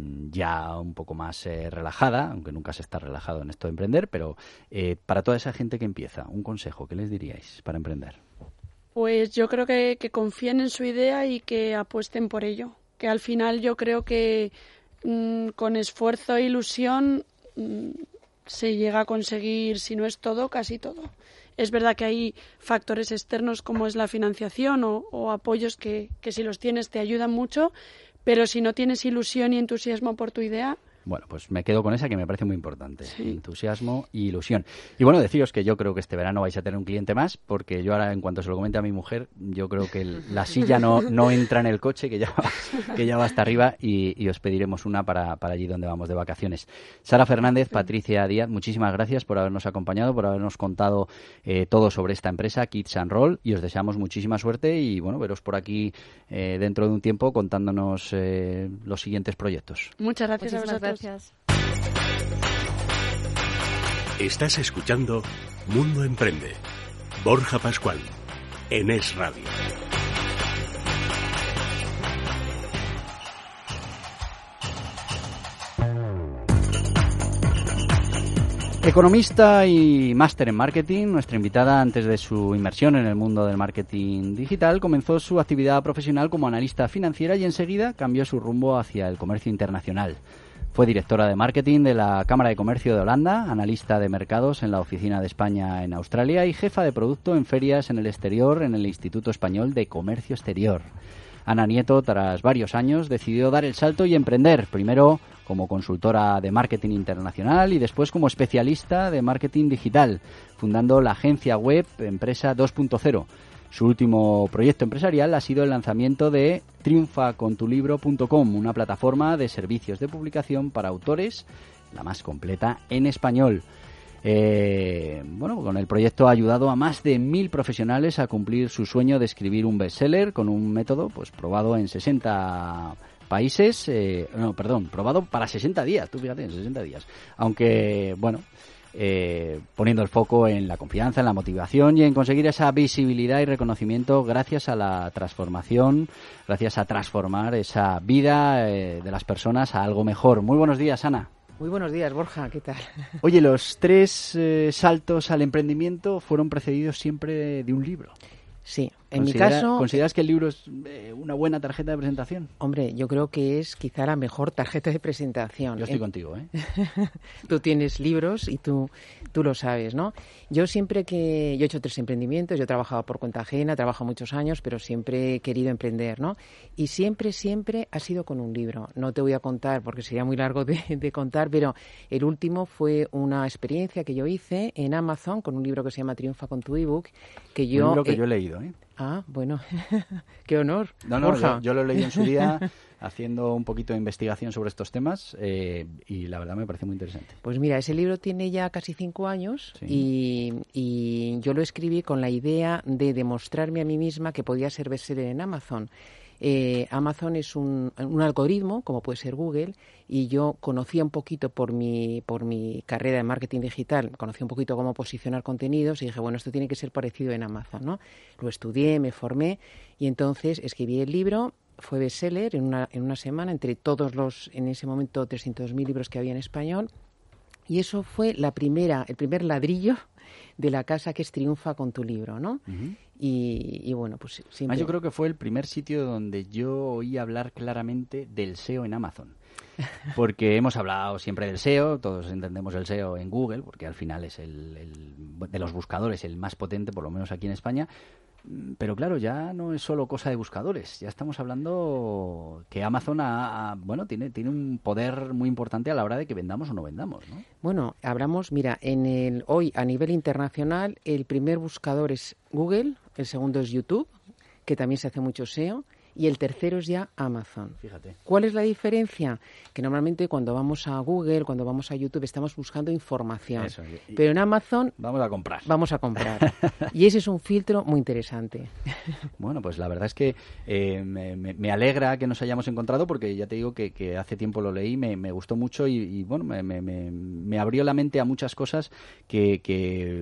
ya un poco más eh, relajada, aunque nunca se está relajado en esto de emprender, pero eh, para toda esa gente que empieza, un consejo, ¿qué les diríais para emprender? Pues yo creo que, que confíen en su idea y que apuesten por ello. Que al final yo creo que mmm, con esfuerzo e ilusión mmm, se llega a conseguir, si no es todo, casi todo. Es verdad que hay factores externos como es la financiación o, o apoyos que, que si los tienes te ayudan mucho, pero si no tienes ilusión y entusiasmo por tu idea... Bueno, pues me quedo con esa que me parece muy importante, sí. Entusiasmo y ilusión. Y bueno, deciros que yo creo que este verano vais a tener un cliente más, porque yo ahora, en cuanto se lo comente a mi mujer, yo creo que el, la silla no, no entra en el coche, que ya va, que ya va hasta arriba, y, y os pediremos una para, para allí donde vamos de vacaciones. Sara Fernández, Patricia Díaz, muchísimas gracias por habernos acompañado, por habernos contado eh, todo sobre esta empresa, Kids and Roll, y os deseamos muchísima suerte y, bueno, veros por aquí eh, dentro de un tiempo contándonos eh, los siguientes proyectos. Muchas gracias Muchísimas a vosotros. Gracias. Estás escuchando Mundo Emprende. Borja Pascual, en Es Radio. Economista y máster en marketing, nuestra invitada antes de su inmersión en el mundo del marketing digital comenzó su actividad profesional como analista financiera y enseguida cambió su rumbo hacia el comercio internacional. Fue directora de marketing de la Cámara de Comercio de Holanda, analista de mercados en la Oficina de España en Australia y jefa de producto en ferias en el exterior en el Instituto Español de Comercio Exterior. Ana Nieto, tras varios años, decidió dar el salto y emprender, primero como consultora de marketing internacional y después como especialista de marketing digital, fundando la agencia web Empresa dos punto cero. Su último proyecto empresarial ha sido el lanzamiento de triunfa con tu libro punto com, una plataforma de servicios de publicación para autores, la más completa en español. Eh, bueno, con el proyecto ha ayudado a más de mil profesionales a cumplir su sueño de escribir un bestseller con un método pues probado en sesenta países, eh, no, perdón, probado para sesenta días, tú fíjate, en sesenta días. Aunque, bueno... Eh, poniendo el foco en la confianza, en la motivación y en conseguir esa visibilidad y reconocimiento gracias a la transformación, gracias a transformar esa vida eh, de las personas a algo mejor. Muy buenos días, Ana. Muy buenos días, Borja, ¿qué tal? Oye, los tres eh, saltos al emprendimiento fueron precedidos siempre de un libro. Sí, en mi Considera, caso... ¿Consideras que el libro es eh, un una buena tarjeta de presentación? Hombre, yo creo que es quizá la mejor tarjeta de presentación. Yo estoy en... contigo, ¿eh? Tú tienes libros y tú, tú lo sabes, ¿no? Yo siempre que... Yo he hecho tres emprendimientos, yo he trabajado por cuenta ajena, he trabajado muchos años, pero siempre he querido emprender, ¿no? Y siempre, siempre ha sido con un libro. No te voy a contar porque sería muy largo de, de contar, pero el último fue una experiencia que yo hice en Amazon con un libro que se llama Triunfa con tu ebook, que yo... Un libro que eh... yo he leído, ¿eh? Ah, bueno, qué honor. No, no, Borja. yo, yo lo leí en su día haciendo un poquito de investigación sobre estos temas eh, y la verdad me parece muy interesante. Pues mira, ese libro tiene ya casi cinco años sí. y, y yo lo escribí con la idea de demostrarme a mí misma que podía ser bestseller en Amazon. Eh, Amazon es un, un algoritmo, como puede ser Google, y yo conocía un poquito por mi, por mi carrera en marketing digital, conocía un poquito cómo posicionar contenidos y dije, bueno, esto tiene que ser parecido en Amazon, ¿no? Lo estudié, me formé y entonces escribí el libro, fue bestseller en una, en una semana, entre todos los, en ese momento, trescientos mil libros que había en español, y eso fue la primera, el primer ladrillo de la casa que es Triunfa con tu libro, ¿no? Uh-huh. Y, y bueno, pues siempre... Ah, yo creo que fue el primer sitio donde yo oí hablar claramente del S E O en Amazon. Porque hemos hablado siempre del S E O, todos entendemos el S E O en Google, porque al final es el, el de los buscadores el más potente, por lo menos aquí en España. Pero claro, ya no es solo cosa de buscadores, ya estamos hablando que Amazon ha, ha, bueno, tiene, tiene un poder muy importante a la hora de que vendamos o no vendamos, ¿no? Bueno, hablamos, mira, en el hoy a nivel internacional el primer buscador es Google, el segundo es YouTube, que también se hace mucho S E O, y el tercero es ya Amazon. Fíjate. ¿Cuál es la diferencia? Que normalmente cuando vamos a Google, cuando vamos a YouTube, estamos buscando información. Eso, y, pero en Amazon... Vamos a comprar. Vamos a comprar. Y ese es un filtro muy interesante. Bueno, pues la verdad es que eh, me, me alegra que nos hayamos encontrado porque ya te digo que, que hace tiempo lo leí, me, me gustó mucho y, y bueno, me, me, me abrió la mente a muchas cosas que... que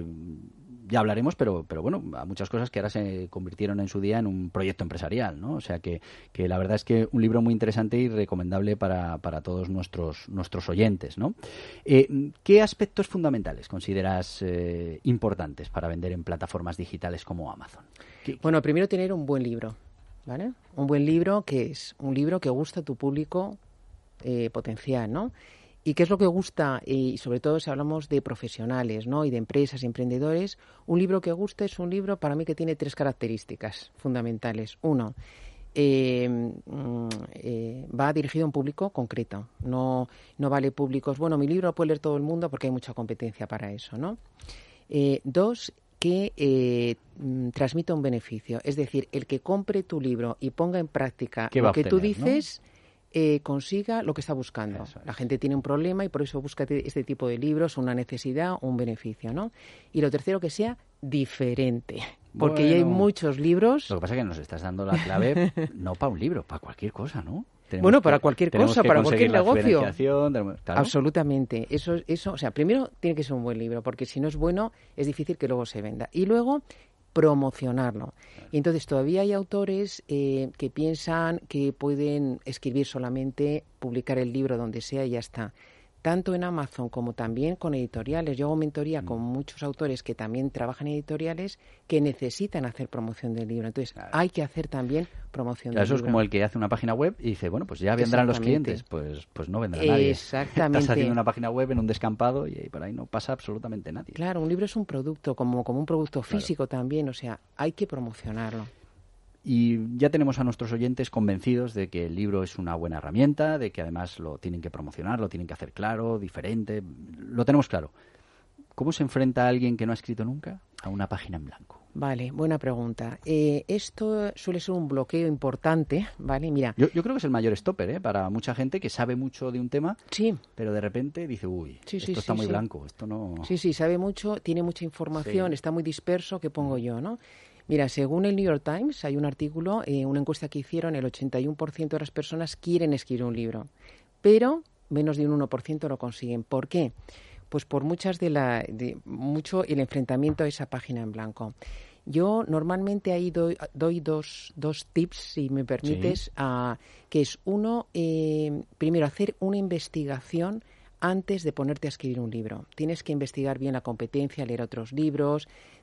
ya hablaremos, pero pero bueno, a muchas cosas que ahora se convirtieron en su día en un proyecto empresarial, ¿no? O sea que, que la verdad es que un libro muy interesante y recomendable para, para todos nuestros nuestros oyentes, ¿no? Eh, ¿Qué aspectos fundamentales consideras eh, importantes para vender en plataformas digitales como Amazon? ¿Qué, bueno, primero tener un buen libro, ¿vale? Un buen libro que es un libro que gusta a tu público eh, potencial, ¿no? ¿Y qué es lo que gusta? Y sobre todo si hablamos de profesionales, ¿no? Y de empresas y emprendedores, un libro que gusta es un libro para mí que tiene tres características fundamentales. Uno, eh, eh, va dirigido a un público concreto. No, no vale públicos, bueno, mi libro lo puede leer todo el mundo porque hay mucha competencia para eso, ¿no? Eh, dos, que eh, transmita un beneficio. Es decir, el que compre tu libro y ponga en práctica lo que tú dices... ¿no? Eh, consiga lo que está buscando. Es. La gente tiene un problema y por eso busca este tipo de libros, una necesidad, un beneficio, ¿no? Y lo tercero, que sea diferente. Porque bueno, ya hay muchos libros... Lo que pasa es que nos estás dando la clave no para un libro, para cualquier cosa, ¿no? Tenemos bueno, para que, cualquier cosa, para cualquier negocio. Claro. Absolutamente. Eso, eso, o sea, primero tiene que ser un buen libro, porque si no es bueno, es difícil que luego se venda. Y luego... promocionarlo. Y entonces todavía hay autores eh, que piensan que pueden escribir solamente, publicar el libro donde sea y ya está. Tanto en Amazon como también con editoriales. Yo hago mentoría mm. con muchos autores que también trabajan en editoriales que necesitan hacer promoción del libro. Entonces claro. hay que hacer también promoción claro, del eso libro. Eso es como el que hace una página web y dice, bueno, pues ya vendrán los clientes. Pues pues no vendrá nadie. Exactamente. Estás haciendo una página web en un descampado y por ahí no pasa absolutamente nadie. Claro, un libro es un producto, como, como un producto físico claro. también. O sea, hay que promocionarlo. Y ya tenemos a nuestros oyentes convencidos de que el libro es una buena herramienta, de que además lo tienen que promocionar, lo tienen que hacer claro, diferente. Lo tenemos claro. ¿Cómo se enfrenta a alguien que no ha escrito nunca a una página en blanco? Vale, buena pregunta. Eh, esto suele ser un bloqueo importante, ¿vale? Mira, yo, yo creo que es el mayor stopper, ¿eh? Para mucha gente que sabe mucho de un tema, sí. pero de repente dice, uy, sí, esto sí, está sí, muy sí. blanco, esto no... Sí, sí, sabe mucho, tiene mucha información, sí. está muy disperso, ¿qué pongo yo, no? Mira, según el New York Times, hay un artículo, eh, una encuesta que hicieron, el ochenta y uno por ciento de las personas quieren escribir un libro, pero menos de un uno por ciento lo consiguen. ¿Por qué? Pues por muchas de la, de, mucho el enfrentamiento a esa página en blanco. Yo normalmente ahí doy, doy dos, dos tips, si me permites, sí. uh, que es uno, eh, primero hacer una investigación antes de ponerte a escribir un libro. Tienes que investigar bien la competencia, leer otros libros,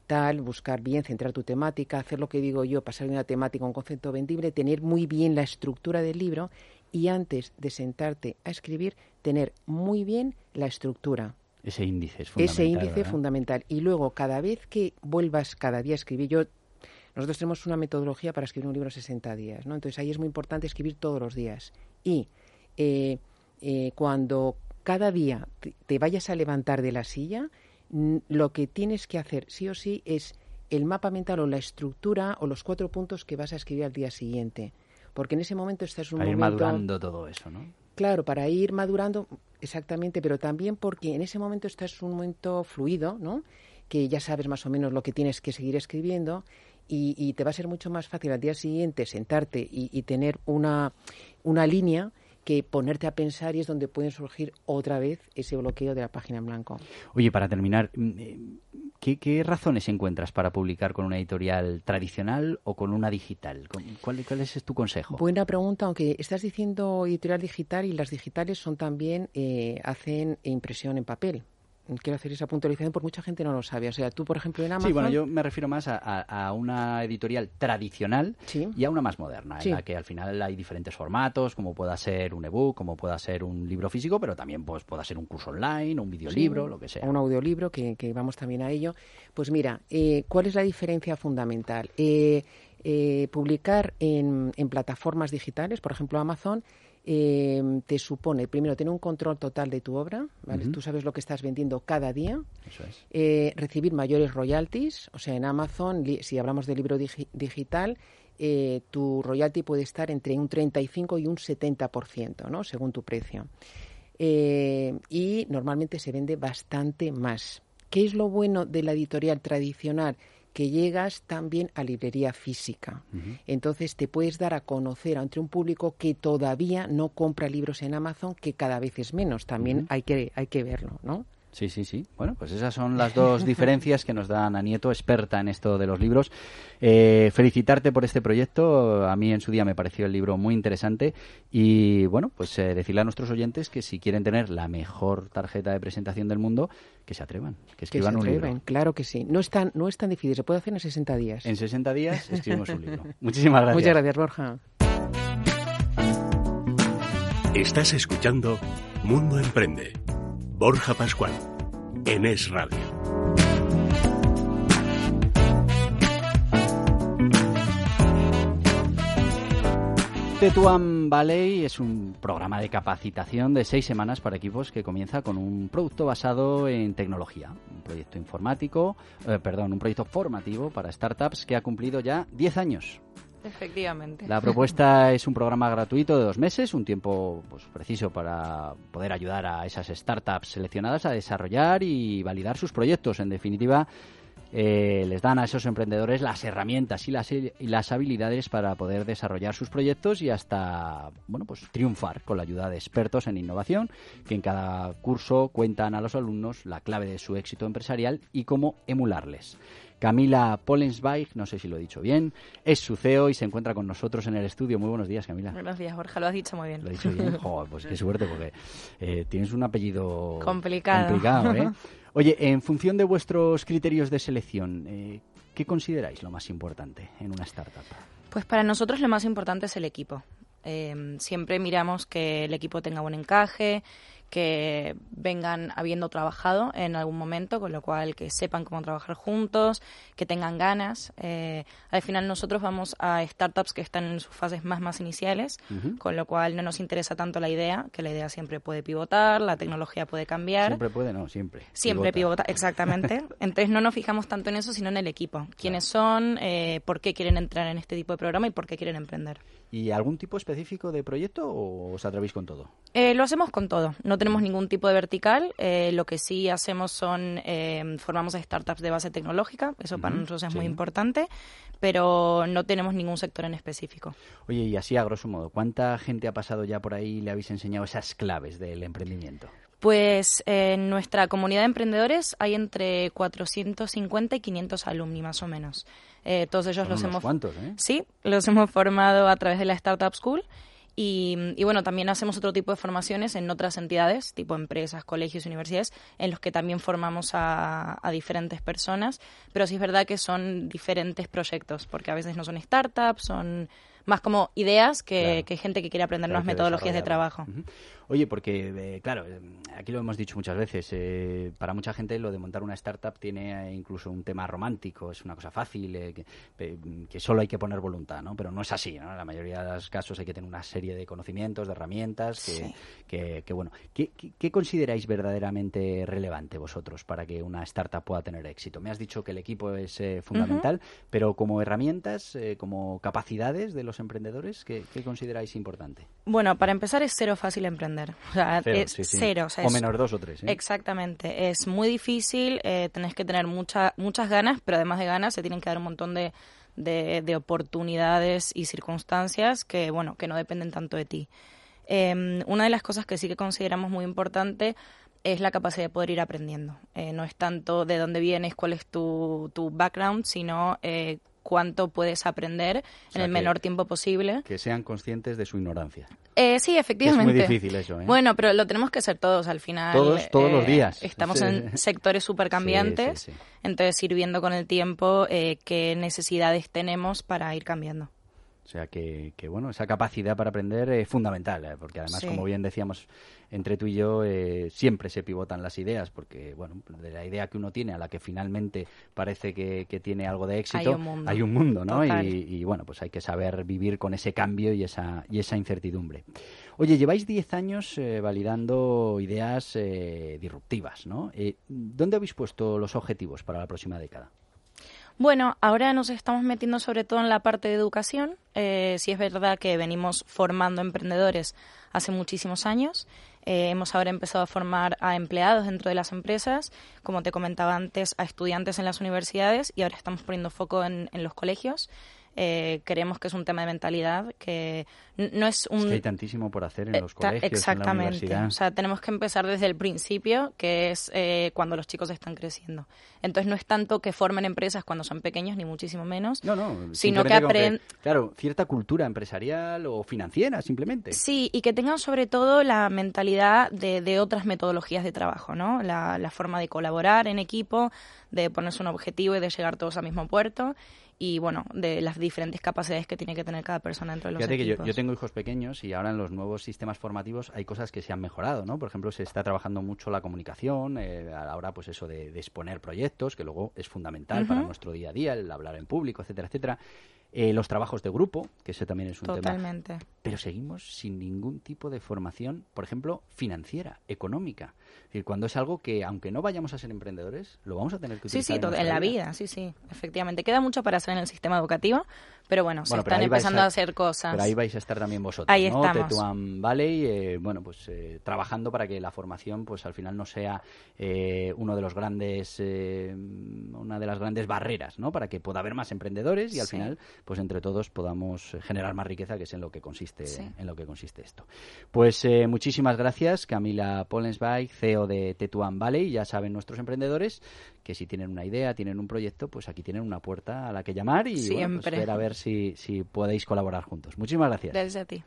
tal, buscar bien, centrar tu temática, hacer lo que digo yo, pasar de una temática a un concepto vendible, tener muy bien la estructura del libro y antes de sentarte a escribir, tener muy bien la estructura. Ese índice es fundamental. Ese índice ¿verdad? fundamental. Y luego, cada vez que vuelvas cada día a escribir, yo nosotros tenemos una metodología para escribir un libro en sesenta días, ¿no? Entonces ahí es muy importante escribir todos los días. Y eh, eh, cuando cada día te, te vayas a levantar de la silla, n- lo que tienes que hacer sí o sí es el mapa mental o la estructura o los cuatro puntos que vas a escribir al día siguiente. Porque en ese momento estás en un para ir momento... madurando todo eso, ¿no? Claro, para ir madurando, exactamente, pero también porque en ese momento estás en un momento fluido, ¿no? Que ya sabes más o menos lo que tienes que seguir escribiendo y, y te va a ser mucho más fácil al día siguiente sentarte y, y tener una, una línea que ponerte a pensar, y es donde puede surgir otra vez ese bloqueo de la página en blanco. Oye, para terminar, ¿qué, qué razones encuentras para publicar con una editorial tradicional o con una digital? ¿Cuál, cuál es tu consejo? Buena pregunta, aunque estás diciendo editorial digital, y las digitales son también, eh, hacen impresión en papel. Quiero hacer esa puntualización porque mucha gente no lo sabe. O sea, tú, por ejemplo, en Amazon... Sí, bueno, yo me refiero más a, a, a una editorial tradicional sí. y a una más moderna, sí. en la que al final hay diferentes formatos, como pueda ser un ebook, como pueda ser un libro físico, pero también pues pueda ser un curso online, un videolibro, sí, lo que sea. O un audiolibro, que, que vamos también a ello. Pues mira, eh, ¿cuál es la diferencia fundamental? Eh, eh, publicar en, en plataformas digitales, por ejemplo, Amazon... Eh, te supone, primero, tener un control total de tu obra, ¿vale? Uh-huh. Tú sabes lo que estás vendiendo cada día. Eso es. Eh, recibir mayores royalties, o sea, en Amazon, li- si hablamos de libro digi- digital, eh, tu royalty puede estar entre un treinta y cinco y un setenta por ciento, ¿no? Según tu precio. Eh, y normalmente se vende bastante más. ¿Qué es lo bueno de la editorial tradicional? Que llegas también a librería física. Uh-huh. Entonces te puedes dar a conocer ante un público que todavía no compra libros en Amazon, que cada vez es menos. También uh-huh. hay que hay que verlo, ¿no? Sí, sí, sí. Bueno, pues esas son las dos diferencias que nos da Ana Nieto, experta en esto de los libros. Eh, felicitarte por este proyecto. A mí en su día me pareció el libro muy interesante. Y bueno, pues eh, decirle a nuestros oyentes que si quieren tener la mejor tarjeta de presentación del mundo, que se atrevan, que escriban que se atreven, un libro. Claro que sí. No es tan, no es tan difícil, se puede hacer en sesenta días. En sesenta días escribimos un libro. Muchísimas gracias. Muchas gracias, Borja. Estás escuchando Mundo Emprende. Borja Pascual, en Es Radio. Tetuan Valley es un programa de capacitación de seis semanas para equipos que comienza con un producto basado en tecnología, un proyecto informático, eh, perdón, un proyecto formativo para startups que ha cumplido ya diez años. Efectivamente. La propuesta es un programa gratuito de dos meses, un tiempo pues, preciso para poder ayudar a esas startups seleccionadas a desarrollar y validar sus proyectos. En definitiva, eh, les dan a esos emprendedores las herramientas y las, y las habilidades para poder desarrollar sus proyectos y hasta bueno pues triunfar con la ayuda de expertos en innovación, que en cada curso cuentan a los alumnos la clave de su éxito empresarial y cómo emularles. Camila Pollensweig, no sé si lo he dicho bien, es su C E O y se encuentra con nosotros en el estudio. Muy buenos días, Camila. Buenos días, Borja, lo has dicho muy bien. Lo he dicho bien. Joder, pues qué suerte, porque eh, tienes un apellido complicado. complicado, ¿eh? Oye, en función de vuestros criterios de selección, eh, ¿qué consideráis lo más importante en una startup? Pues para nosotros lo más importante es el equipo. Eh, siempre miramos que el equipo tenga buen encaje, que vengan habiendo trabajado en algún momento, con lo cual que sepan cómo trabajar juntos, que tengan ganas. Eh, al final nosotros vamos a startups que están en sus fases más más iniciales, uh-huh. con lo cual no nos interesa tanto la idea, que la idea siempre puede pivotar, la tecnología puede cambiar. Siempre puede, no, siempre. Siempre pivota, pivota exactamente. Entonces no nos fijamos tanto en eso, sino en el equipo. ¿Quiénes son? Eh, ¿Por qué quieren entrar en este tipo de programa y por qué quieren emprender? ¿Y algún tipo específico de proyecto o os atrevéis con todo? Eh, lo hacemos con todo. No tenemos ningún tipo de vertical. Eh, lo que sí hacemos son, eh, formamos a startups de base tecnológica. Eso para uh-huh, nosotros es sí. muy importante, pero no tenemos ningún sector en específico. Oye, y así a grosso modo, ¿cuánta gente ha pasado ya por ahí y le habéis enseñado esas claves del emprendimiento? Pues eh, en nuestra comunidad de emprendedores hay entre cuatrocientos cincuenta y quinientos alumni, más o menos. Eh, todos ellos Son los unos hemos... cuantos, ¿eh? Sí, los hemos formado a través de la Startup School Y, y bueno, también hacemos otro tipo de formaciones en otras entidades, tipo empresas, colegios, universidades, en los que también formamos a, a diferentes personas, pero sí es verdad que son diferentes proyectos, porque a veces no son startups, son más como ideas que, claro. que gente que quiere aprender Claro, nuevas que metodologías de desarrollarlo. trabajo. Uh-huh. Oye, porque, eh, claro, eh, aquí lo hemos dicho muchas veces, eh, para mucha gente lo de montar una startup tiene eh, incluso un tema romántico, es una cosa fácil, eh, que, eh, que solo hay que poner voluntad, ¿no? Pero no es así, ¿no? En la mayoría de los casos hay que tener una serie de conocimientos, de herramientas, que, Sí. que, que bueno. ¿Qué, qué, ¿Qué consideráis verdaderamente relevante vosotros para que una startup pueda tener éxito? Me has dicho que el equipo es eh, fundamental, uh-huh. pero como herramientas, eh, como capacidades de los emprendedores, ¿qué, qué consideráis importante? Bueno, para empezar es cero fácil emprender. O sea, Cero, es sí, sí. cero. O, sea, o es, menos dos o tres. ¿eh? Exactamente. Es muy difícil, eh, tenés que tener mucha, muchas ganas, pero además de ganas se tienen que dar un montón de, de, de oportunidades y circunstancias que, bueno, que no dependen tanto de ti. Eh, una de las cosas que sí que consideramos muy importante es la capacidad de poder ir aprendiendo. Eh, no es tanto de dónde vienes, cuál es tu, tu background, sino eh, cuánto puedes aprender o sea, en el que, menor tiempo posible. Que sean conscientes de su ignorancia. Eh, sí, efectivamente. Es muy difícil eso, ¿eh? Bueno, pero lo tenemos que hacer todos al final. Todos, todos eh, los días. Estamos sí. en sectores súper cambiantes, sí, sí, sí. Entonces ir viendo con el tiempo eh, qué necesidades tenemos para ir cambiando. O sea que, que, bueno, esa capacidad para aprender es fundamental, ¿eh? Porque además, sí. como bien decíamos entre tú y yo, eh, siempre se pivotan las ideas, porque, bueno, de la idea que uno tiene a la que finalmente parece que, que tiene algo de éxito, hay un mundo, hay un mundo ¿no? Y, y, bueno, pues hay que saber vivir con ese cambio y esa, y esa incertidumbre. Oye, lleváis diez años eh, validando ideas eh, disruptivas, ¿no? Eh, ¿Dónde habéis puesto los objetivos para la próxima década? Bueno, ahora nos estamos metiendo sobre todo en la parte de educación. Eh, sí es verdad que venimos formando emprendedores hace muchísimos años. Eh, hemos ahora empezado a formar a empleados dentro de las empresas, como te comentaba antes, a estudiantes en las universidades y ahora estamos poniendo foco en, en los colegios. Eh, creemos que es un tema de mentalidad, que no es un... Es que hay tantísimo por hacer en los colegios, exactamente. en la universidad. O sea, tenemos que empezar desde el principio, que es eh, cuando los chicos están creciendo. Entonces no es tanto que formen empresas cuando son pequeños, ni muchísimo menos, no, no, sino que aprenden... Claro, cierta cultura empresarial o financiera, simplemente. Sí, y que tengan sobre todo la mentalidad de, de otras metodologías de trabajo, ¿no? La, la forma de colaborar en equipo, de ponerse un objetivo y de llegar todos al mismo puerto. Y, bueno, de las diferentes capacidades que tiene que tener cada persona dentro de los Fíjate equipos. Que yo, yo tengo hijos pequeños y ahora en los nuevos sistemas formativos hay cosas que se han mejorado, ¿no? Por ejemplo, se está trabajando mucho la comunicación, eh, a la hora, pues eso de, de exponer proyectos, que luego es fundamental uh-huh. para nuestro día a día, el hablar en público, etcétera, etcétera. Eh, los trabajos de grupo, que ese también es un Totalmente. tema. Pero seguimos sin ningún tipo de formación, por ejemplo, financiera, económica. Es decir, cuando es algo que, aunque no vayamos a ser emprendedores, lo vamos a tener que utilizar. Sí, sí, en, en la vida. vida, sí, sí, efectivamente. Queda mucho para hacer en el sistema educativo, pero bueno, bueno se están empezando a, a hacer cosas. Pero ahí vais a estar también vosotros, ahí ¿no? Estamos. Tetuán Valley, eh, bueno, pues eh, trabajando para que la formación, pues al final no sea eh, uno de los grandes, eh, una de las grandes barreras, ¿no? Para que pueda haber más emprendedores y al sí. final, pues entre todos podamos generar más riqueza, que es en lo que consiste, sí. en lo que consiste esto. Pues eh, muchísimas gracias, Camila Pollensweig, C E O de Tetuán Valley. Ya saben nuestros emprendedores que si tienen una idea, tienen un proyecto, pues aquí tienen una puerta a la que llamar y bueno, pues ver a ver si, si podéis colaborar juntos. Muchísimas gracias. Gracias a ti.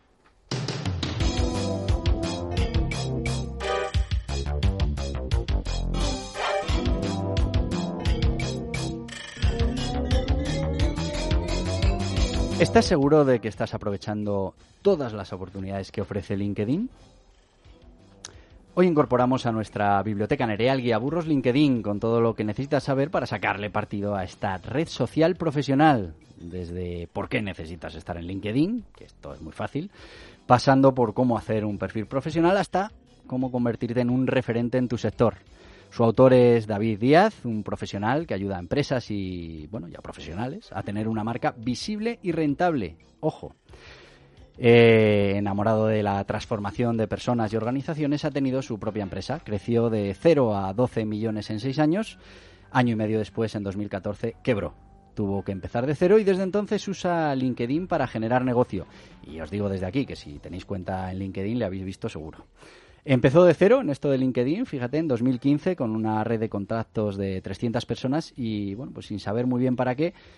¿Estás seguro de que estás aprovechando todas las oportunidades que ofrece LinkedIn? Hoy incorporamos a nuestra biblioteca Nerea el guía burros LinkedIn con todo lo que necesitas saber para sacarle partido a esta red social profesional. Desde por qué necesitas estar en LinkedIn, que esto es muy fácil, pasando por cómo hacer un perfil profesional hasta cómo convertirte en un referente en tu sector. Su autor es David Díaz, un profesional que ayuda a empresas y, bueno, ya profesionales a tener una marca visible y rentable. Ojo. Eh, enamorado de la transformación de personas y organizaciones, ha tenido su propia empresa. Creció de cero a doce millones en seis años. Año y medio después, en dos mil catorce, quebró. Tuvo que empezar de cero y desde entonces usa LinkedIn para generar negocio. Y os digo desde aquí que si tenéis cuenta en LinkedIn le habéis visto seguro. Empezó de cero en esto de LinkedIn, fíjate, en dos mil quince con una red de contactos de trescientas personas y, bueno, pues sin saber muy bien para qué,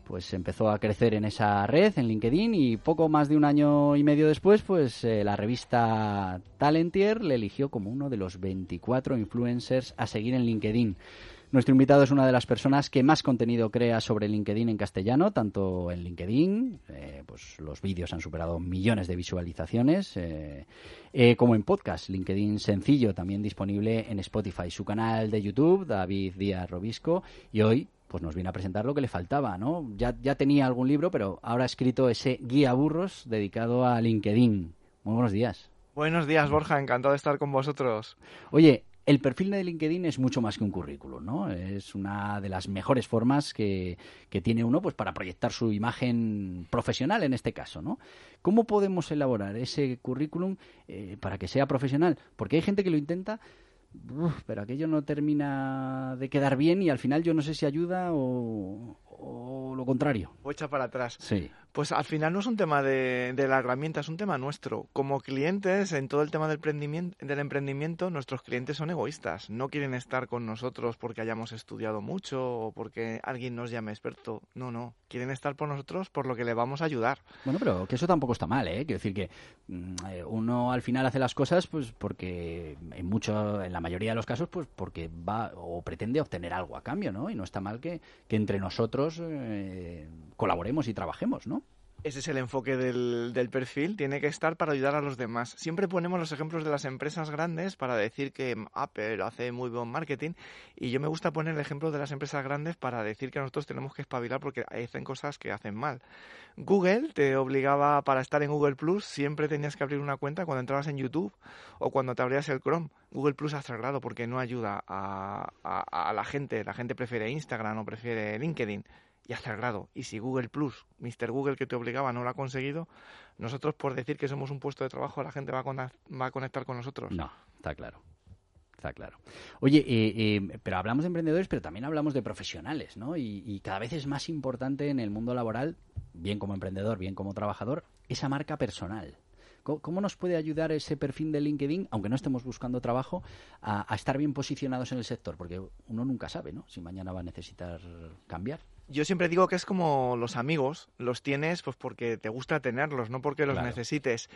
pues empezó a crecer en esa red, en LinkedIn, y poco más de un año y medio después, pues eh, la revista Talentier le eligió como uno de los veinticuatro influencers a seguir en LinkedIn. Nuestro invitado es una de las personas que más contenido crea sobre LinkedIn en castellano, tanto en LinkedIn, eh, pues los vídeos han superado millones de visualizaciones, eh, eh, como en podcast, LinkedIn Sencillo, también disponible en Spotify. Su canal de YouTube, David Díaz Robisco, y hoy pues nos viene a presentar lo que le faltaba, ¿no? Ya, ya tenía algún libro, pero ahora ha escrito ese guía burros dedicado a LinkedIn. Muy buenos días. Buenos días, Borja, encantado de estar con vosotros. Oye, el perfil de LinkedIn es mucho más que un currículum, ¿no? Es una de las mejores formas que, que tiene uno pues para proyectar su imagen profesional en este caso, ¿no? ¿Cómo podemos elaborar ese currículum eh, para que sea profesional? Porque hay gente que lo intenta, uf, pero aquello no termina de quedar bien y al final yo no sé si ayuda o, o lo contrario. O echa para atrás. Sí. Pues al final no es un tema de, de la herramienta, es un tema nuestro. Como clientes, en todo el tema del emprendimiento, del emprendimiento, nuestros clientes son egoístas. No quieren estar con nosotros porque hayamos estudiado mucho o porque alguien nos llame experto. No, no. Quieren estar por nosotros por lo que le vamos a ayudar. Bueno, pero que eso tampoco está mal, ¿eh? Quiero decir que mm, uno al final hace las cosas pues porque en mucho, en la mayoría de los casos, pues porque va o pretende obtener algo a cambio, ¿no? Y no está mal que, que entre nosotros eh, colaboremos y trabajemos, ¿no? Ese es el enfoque del, del perfil, tiene que estar para ayudar a los demás. Siempre ponemos los ejemplos de las empresas grandes para decir que Apple hace muy buen marketing y yo me gusta poner el ejemplo de las empresas grandes para decir que nosotros tenemos que espabilar porque hacen cosas que hacen mal. Google te obligaba, para estar en Google Plus, siempre tenías que abrir una cuenta cuando entrabas en YouTube o cuando te abrías el Chrome. Google Plus ha cerrado porque no ayuda a, a, a la gente. La gente prefiere Instagram o prefiere LinkedIn. Y ha cerrado. Y si Google Plus, mister Google que te obligaba, no lo ha conseguido, nosotros por decir que somos un puesto de trabajo, la gente va a, con, va a conectar con nosotros. No, está claro. Está claro. Oye, eh, eh, pero hablamos de emprendedores, pero también hablamos de profesionales, ¿no? Y, y cada vez es más importante en el mundo laboral, bien como emprendedor, bien como trabajador, esa marca personal. ¿Cómo nos puede ayudar ese perfil de LinkedIn, aunque no estemos buscando trabajo, a, a estar bien posicionados en el sector? Porque uno nunca sabe, ¿no?, si mañana va a necesitar cambiar. Yo siempre digo que es como los amigos, los tienes pues porque te gusta tenerlos, no porque los claro. necesites.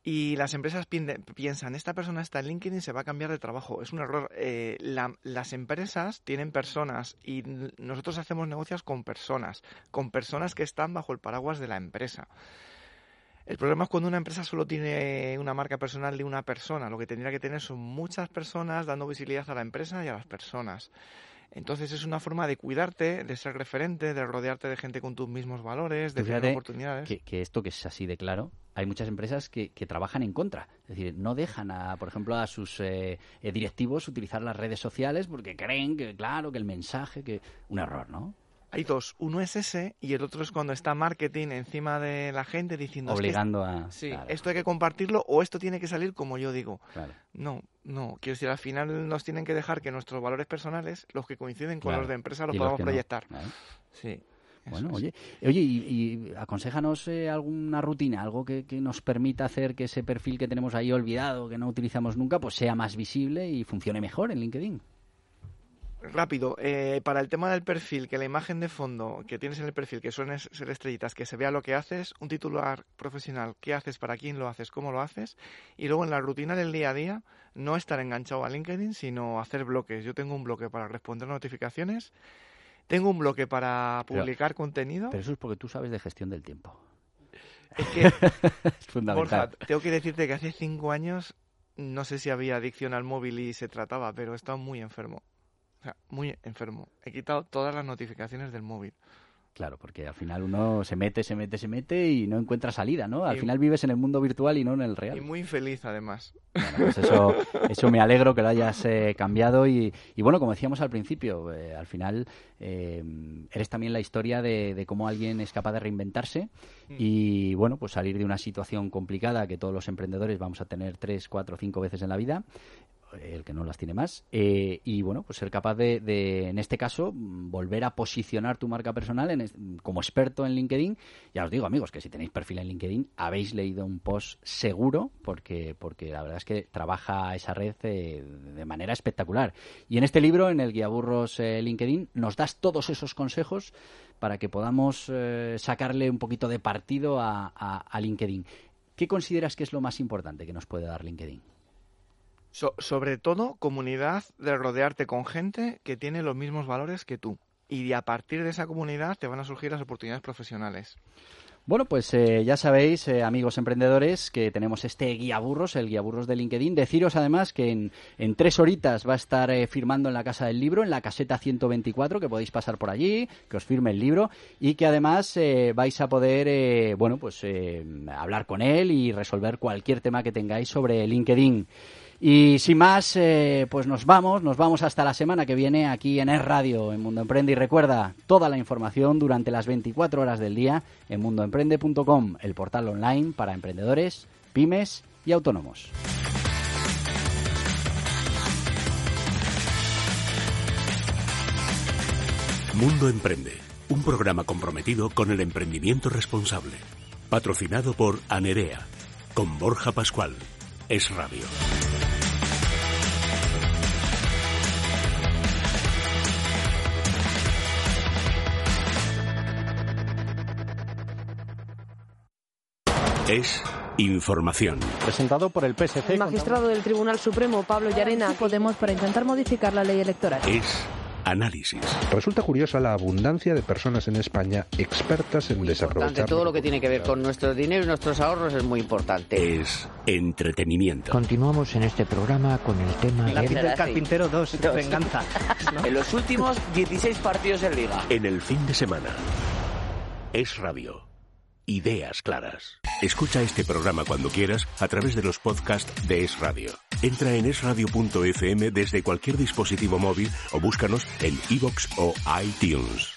Y las empresas pi- piensan, esta persona está en LinkedIn, se va a cambiar de trabajo. Es un error. Eh, la, las empresas tienen personas y nosotros hacemos negocios con personas, con personas que están bajo el paraguas de la empresa. El problema es cuando una empresa solo tiene una marca personal de una persona. Lo que tendría que tener son muchas personas dando visibilidad a la empresa y a las personas. Entonces es una forma de cuidarte, de ser referente, de rodearte de gente con tus mismos valores, de tener oportunidades. Que, que esto que es así de claro, hay muchas empresas que, que trabajan en contra. Es decir, no dejan, a, por ejemplo, a sus eh, directivos utilizar las redes sociales porque creen que, claro, que el mensaje, que un error, ¿no? Hay dos, uno es ese y el otro es cuando está marketing encima de la gente diciendo... Obligando es que, a... Sí, claro. Esto hay que compartirlo o esto tiene que salir como yo digo. Claro. No, no, quiero decir, al final nos tienen que dejar que nuestros valores personales, los que coinciden con claro. los de empresa, los y podamos los proyectar. No. Claro. Sí. Bueno, es. oye, oye y, y aconséjanos eh, alguna rutina, algo que, que nos permita hacer que ese perfil que tenemos ahí olvidado, que no utilizamos nunca, pues sea más visible y funcione mejor en LinkedIn. Rápido, eh, para el tema del perfil, que la imagen de fondo que tienes en el perfil, que suelen ser estrellitas, que se vea lo que haces, un titular profesional, qué haces, para quién lo haces, cómo lo haces, y luego en la rutina del día a día, no estar enganchado a LinkedIn, sino hacer bloques. Yo tengo un bloque para responder notificaciones, tengo un bloque para publicar pero, contenido. Pero eso es porque tú sabes de gestión del tiempo. Es que, es fundamental. Borja, tengo que decirte que hace cinco años, no sé si había adicción al móvil y se trataba, pero he estado muy enfermo. O sea, muy enfermo. He quitado todas las notificaciones del móvil. Claro, porque al final uno se mete, se mete, se mete y no encuentra salida, ¿no? Al y, final vives en el mundo virtual y no en el real. Y muy infeliz, además. Bueno, pues eso, eso me alegro que lo hayas eh, cambiado y, y bueno, como decíamos al principio, eh, al final eh, eres también la historia de, de cómo alguien es capaz de reinventarse mm. y bueno, pues salir de una situación complicada que todos los emprendedores vamos a tener tres, cuatro, cinco veces en la vida, el que no las tiene más, eh, y bueno, pues ser capaz de, de, en este caso, volver a posicionar tu marca personal en, como experto en LinkedIn. Ya os digo, amigos, que si tenéis perfil en LinkedIn, habéis leído un post seguro, porque, porque la verdad es que trabaja esa red eh, de manera espectacular. Y en este libro, en el Guía Burros eh, LinkedIn, nos das todos esos consejos para que podamos eh, sacarle un poquito de partido a, a, a LinkedIn. ¿Qué consideras que es lo más importante que nos puede dar LinkedIn? So, sobre todo, comunidad, de rodearte con gente que tiene los mismos valores que tú. Y a partir de esa comunidad te van a surgir las oportunidades profesionales. Bueno, pues eh, ya sabéis, eh, amigos emprendedores, que tenemos este guía burros, el guía burros de LinkedIn. Deciros además que en, en tres horitas va a estar eh, firmando en la Casa del Libro, en la caseta ciento veinticuatro, que podéis pasar por allí, que os firme el libro y que además eh, vais a poder, eh, bueno, pues eh, hablar con él y resolver cualquier tema que tengáis sobre LinkedIn. Y sin más, eh, pues nos vamos, nos vamos hasta la semana que viene aquí en Es Radio, en Mundo Emprende. Y recuerda, toda la información durante las veinticuatro horas del día en mundo emprende punto com, el portal online para emprendedores, pymes y autónomos. Mundo Emprende, un programa comprometido con el emprendimiento responsable. Patrocinado por Anerea, con Borja Pascual. Es Radio. Es información. Presentado por el P S C. El magistrado del Tribunal Supremo, Pablo Llarena. Podemos para intentar modificar la ley electoral. Es análisis. Resulta curiosa la abundancia de personas en España expertas en desaprovechar. Todo lo que tiene que ver con nuestro dinero y nuestros ahorros es muy importante. Es entretenimiento. Continuamos en este programa con el tema La de... del Carpintero dos, dos. Venganza. ¿No? En los últimos dieciséis partidos en Liga. En el fin de semana. Es Radio. Ideas claras. Escucha este programa cuando quieras a través de los podcasts de Es Radio. Entra en es radio punto efe eme desde cualquier dispositivo móvil o búscanos en iVoox o iTunes.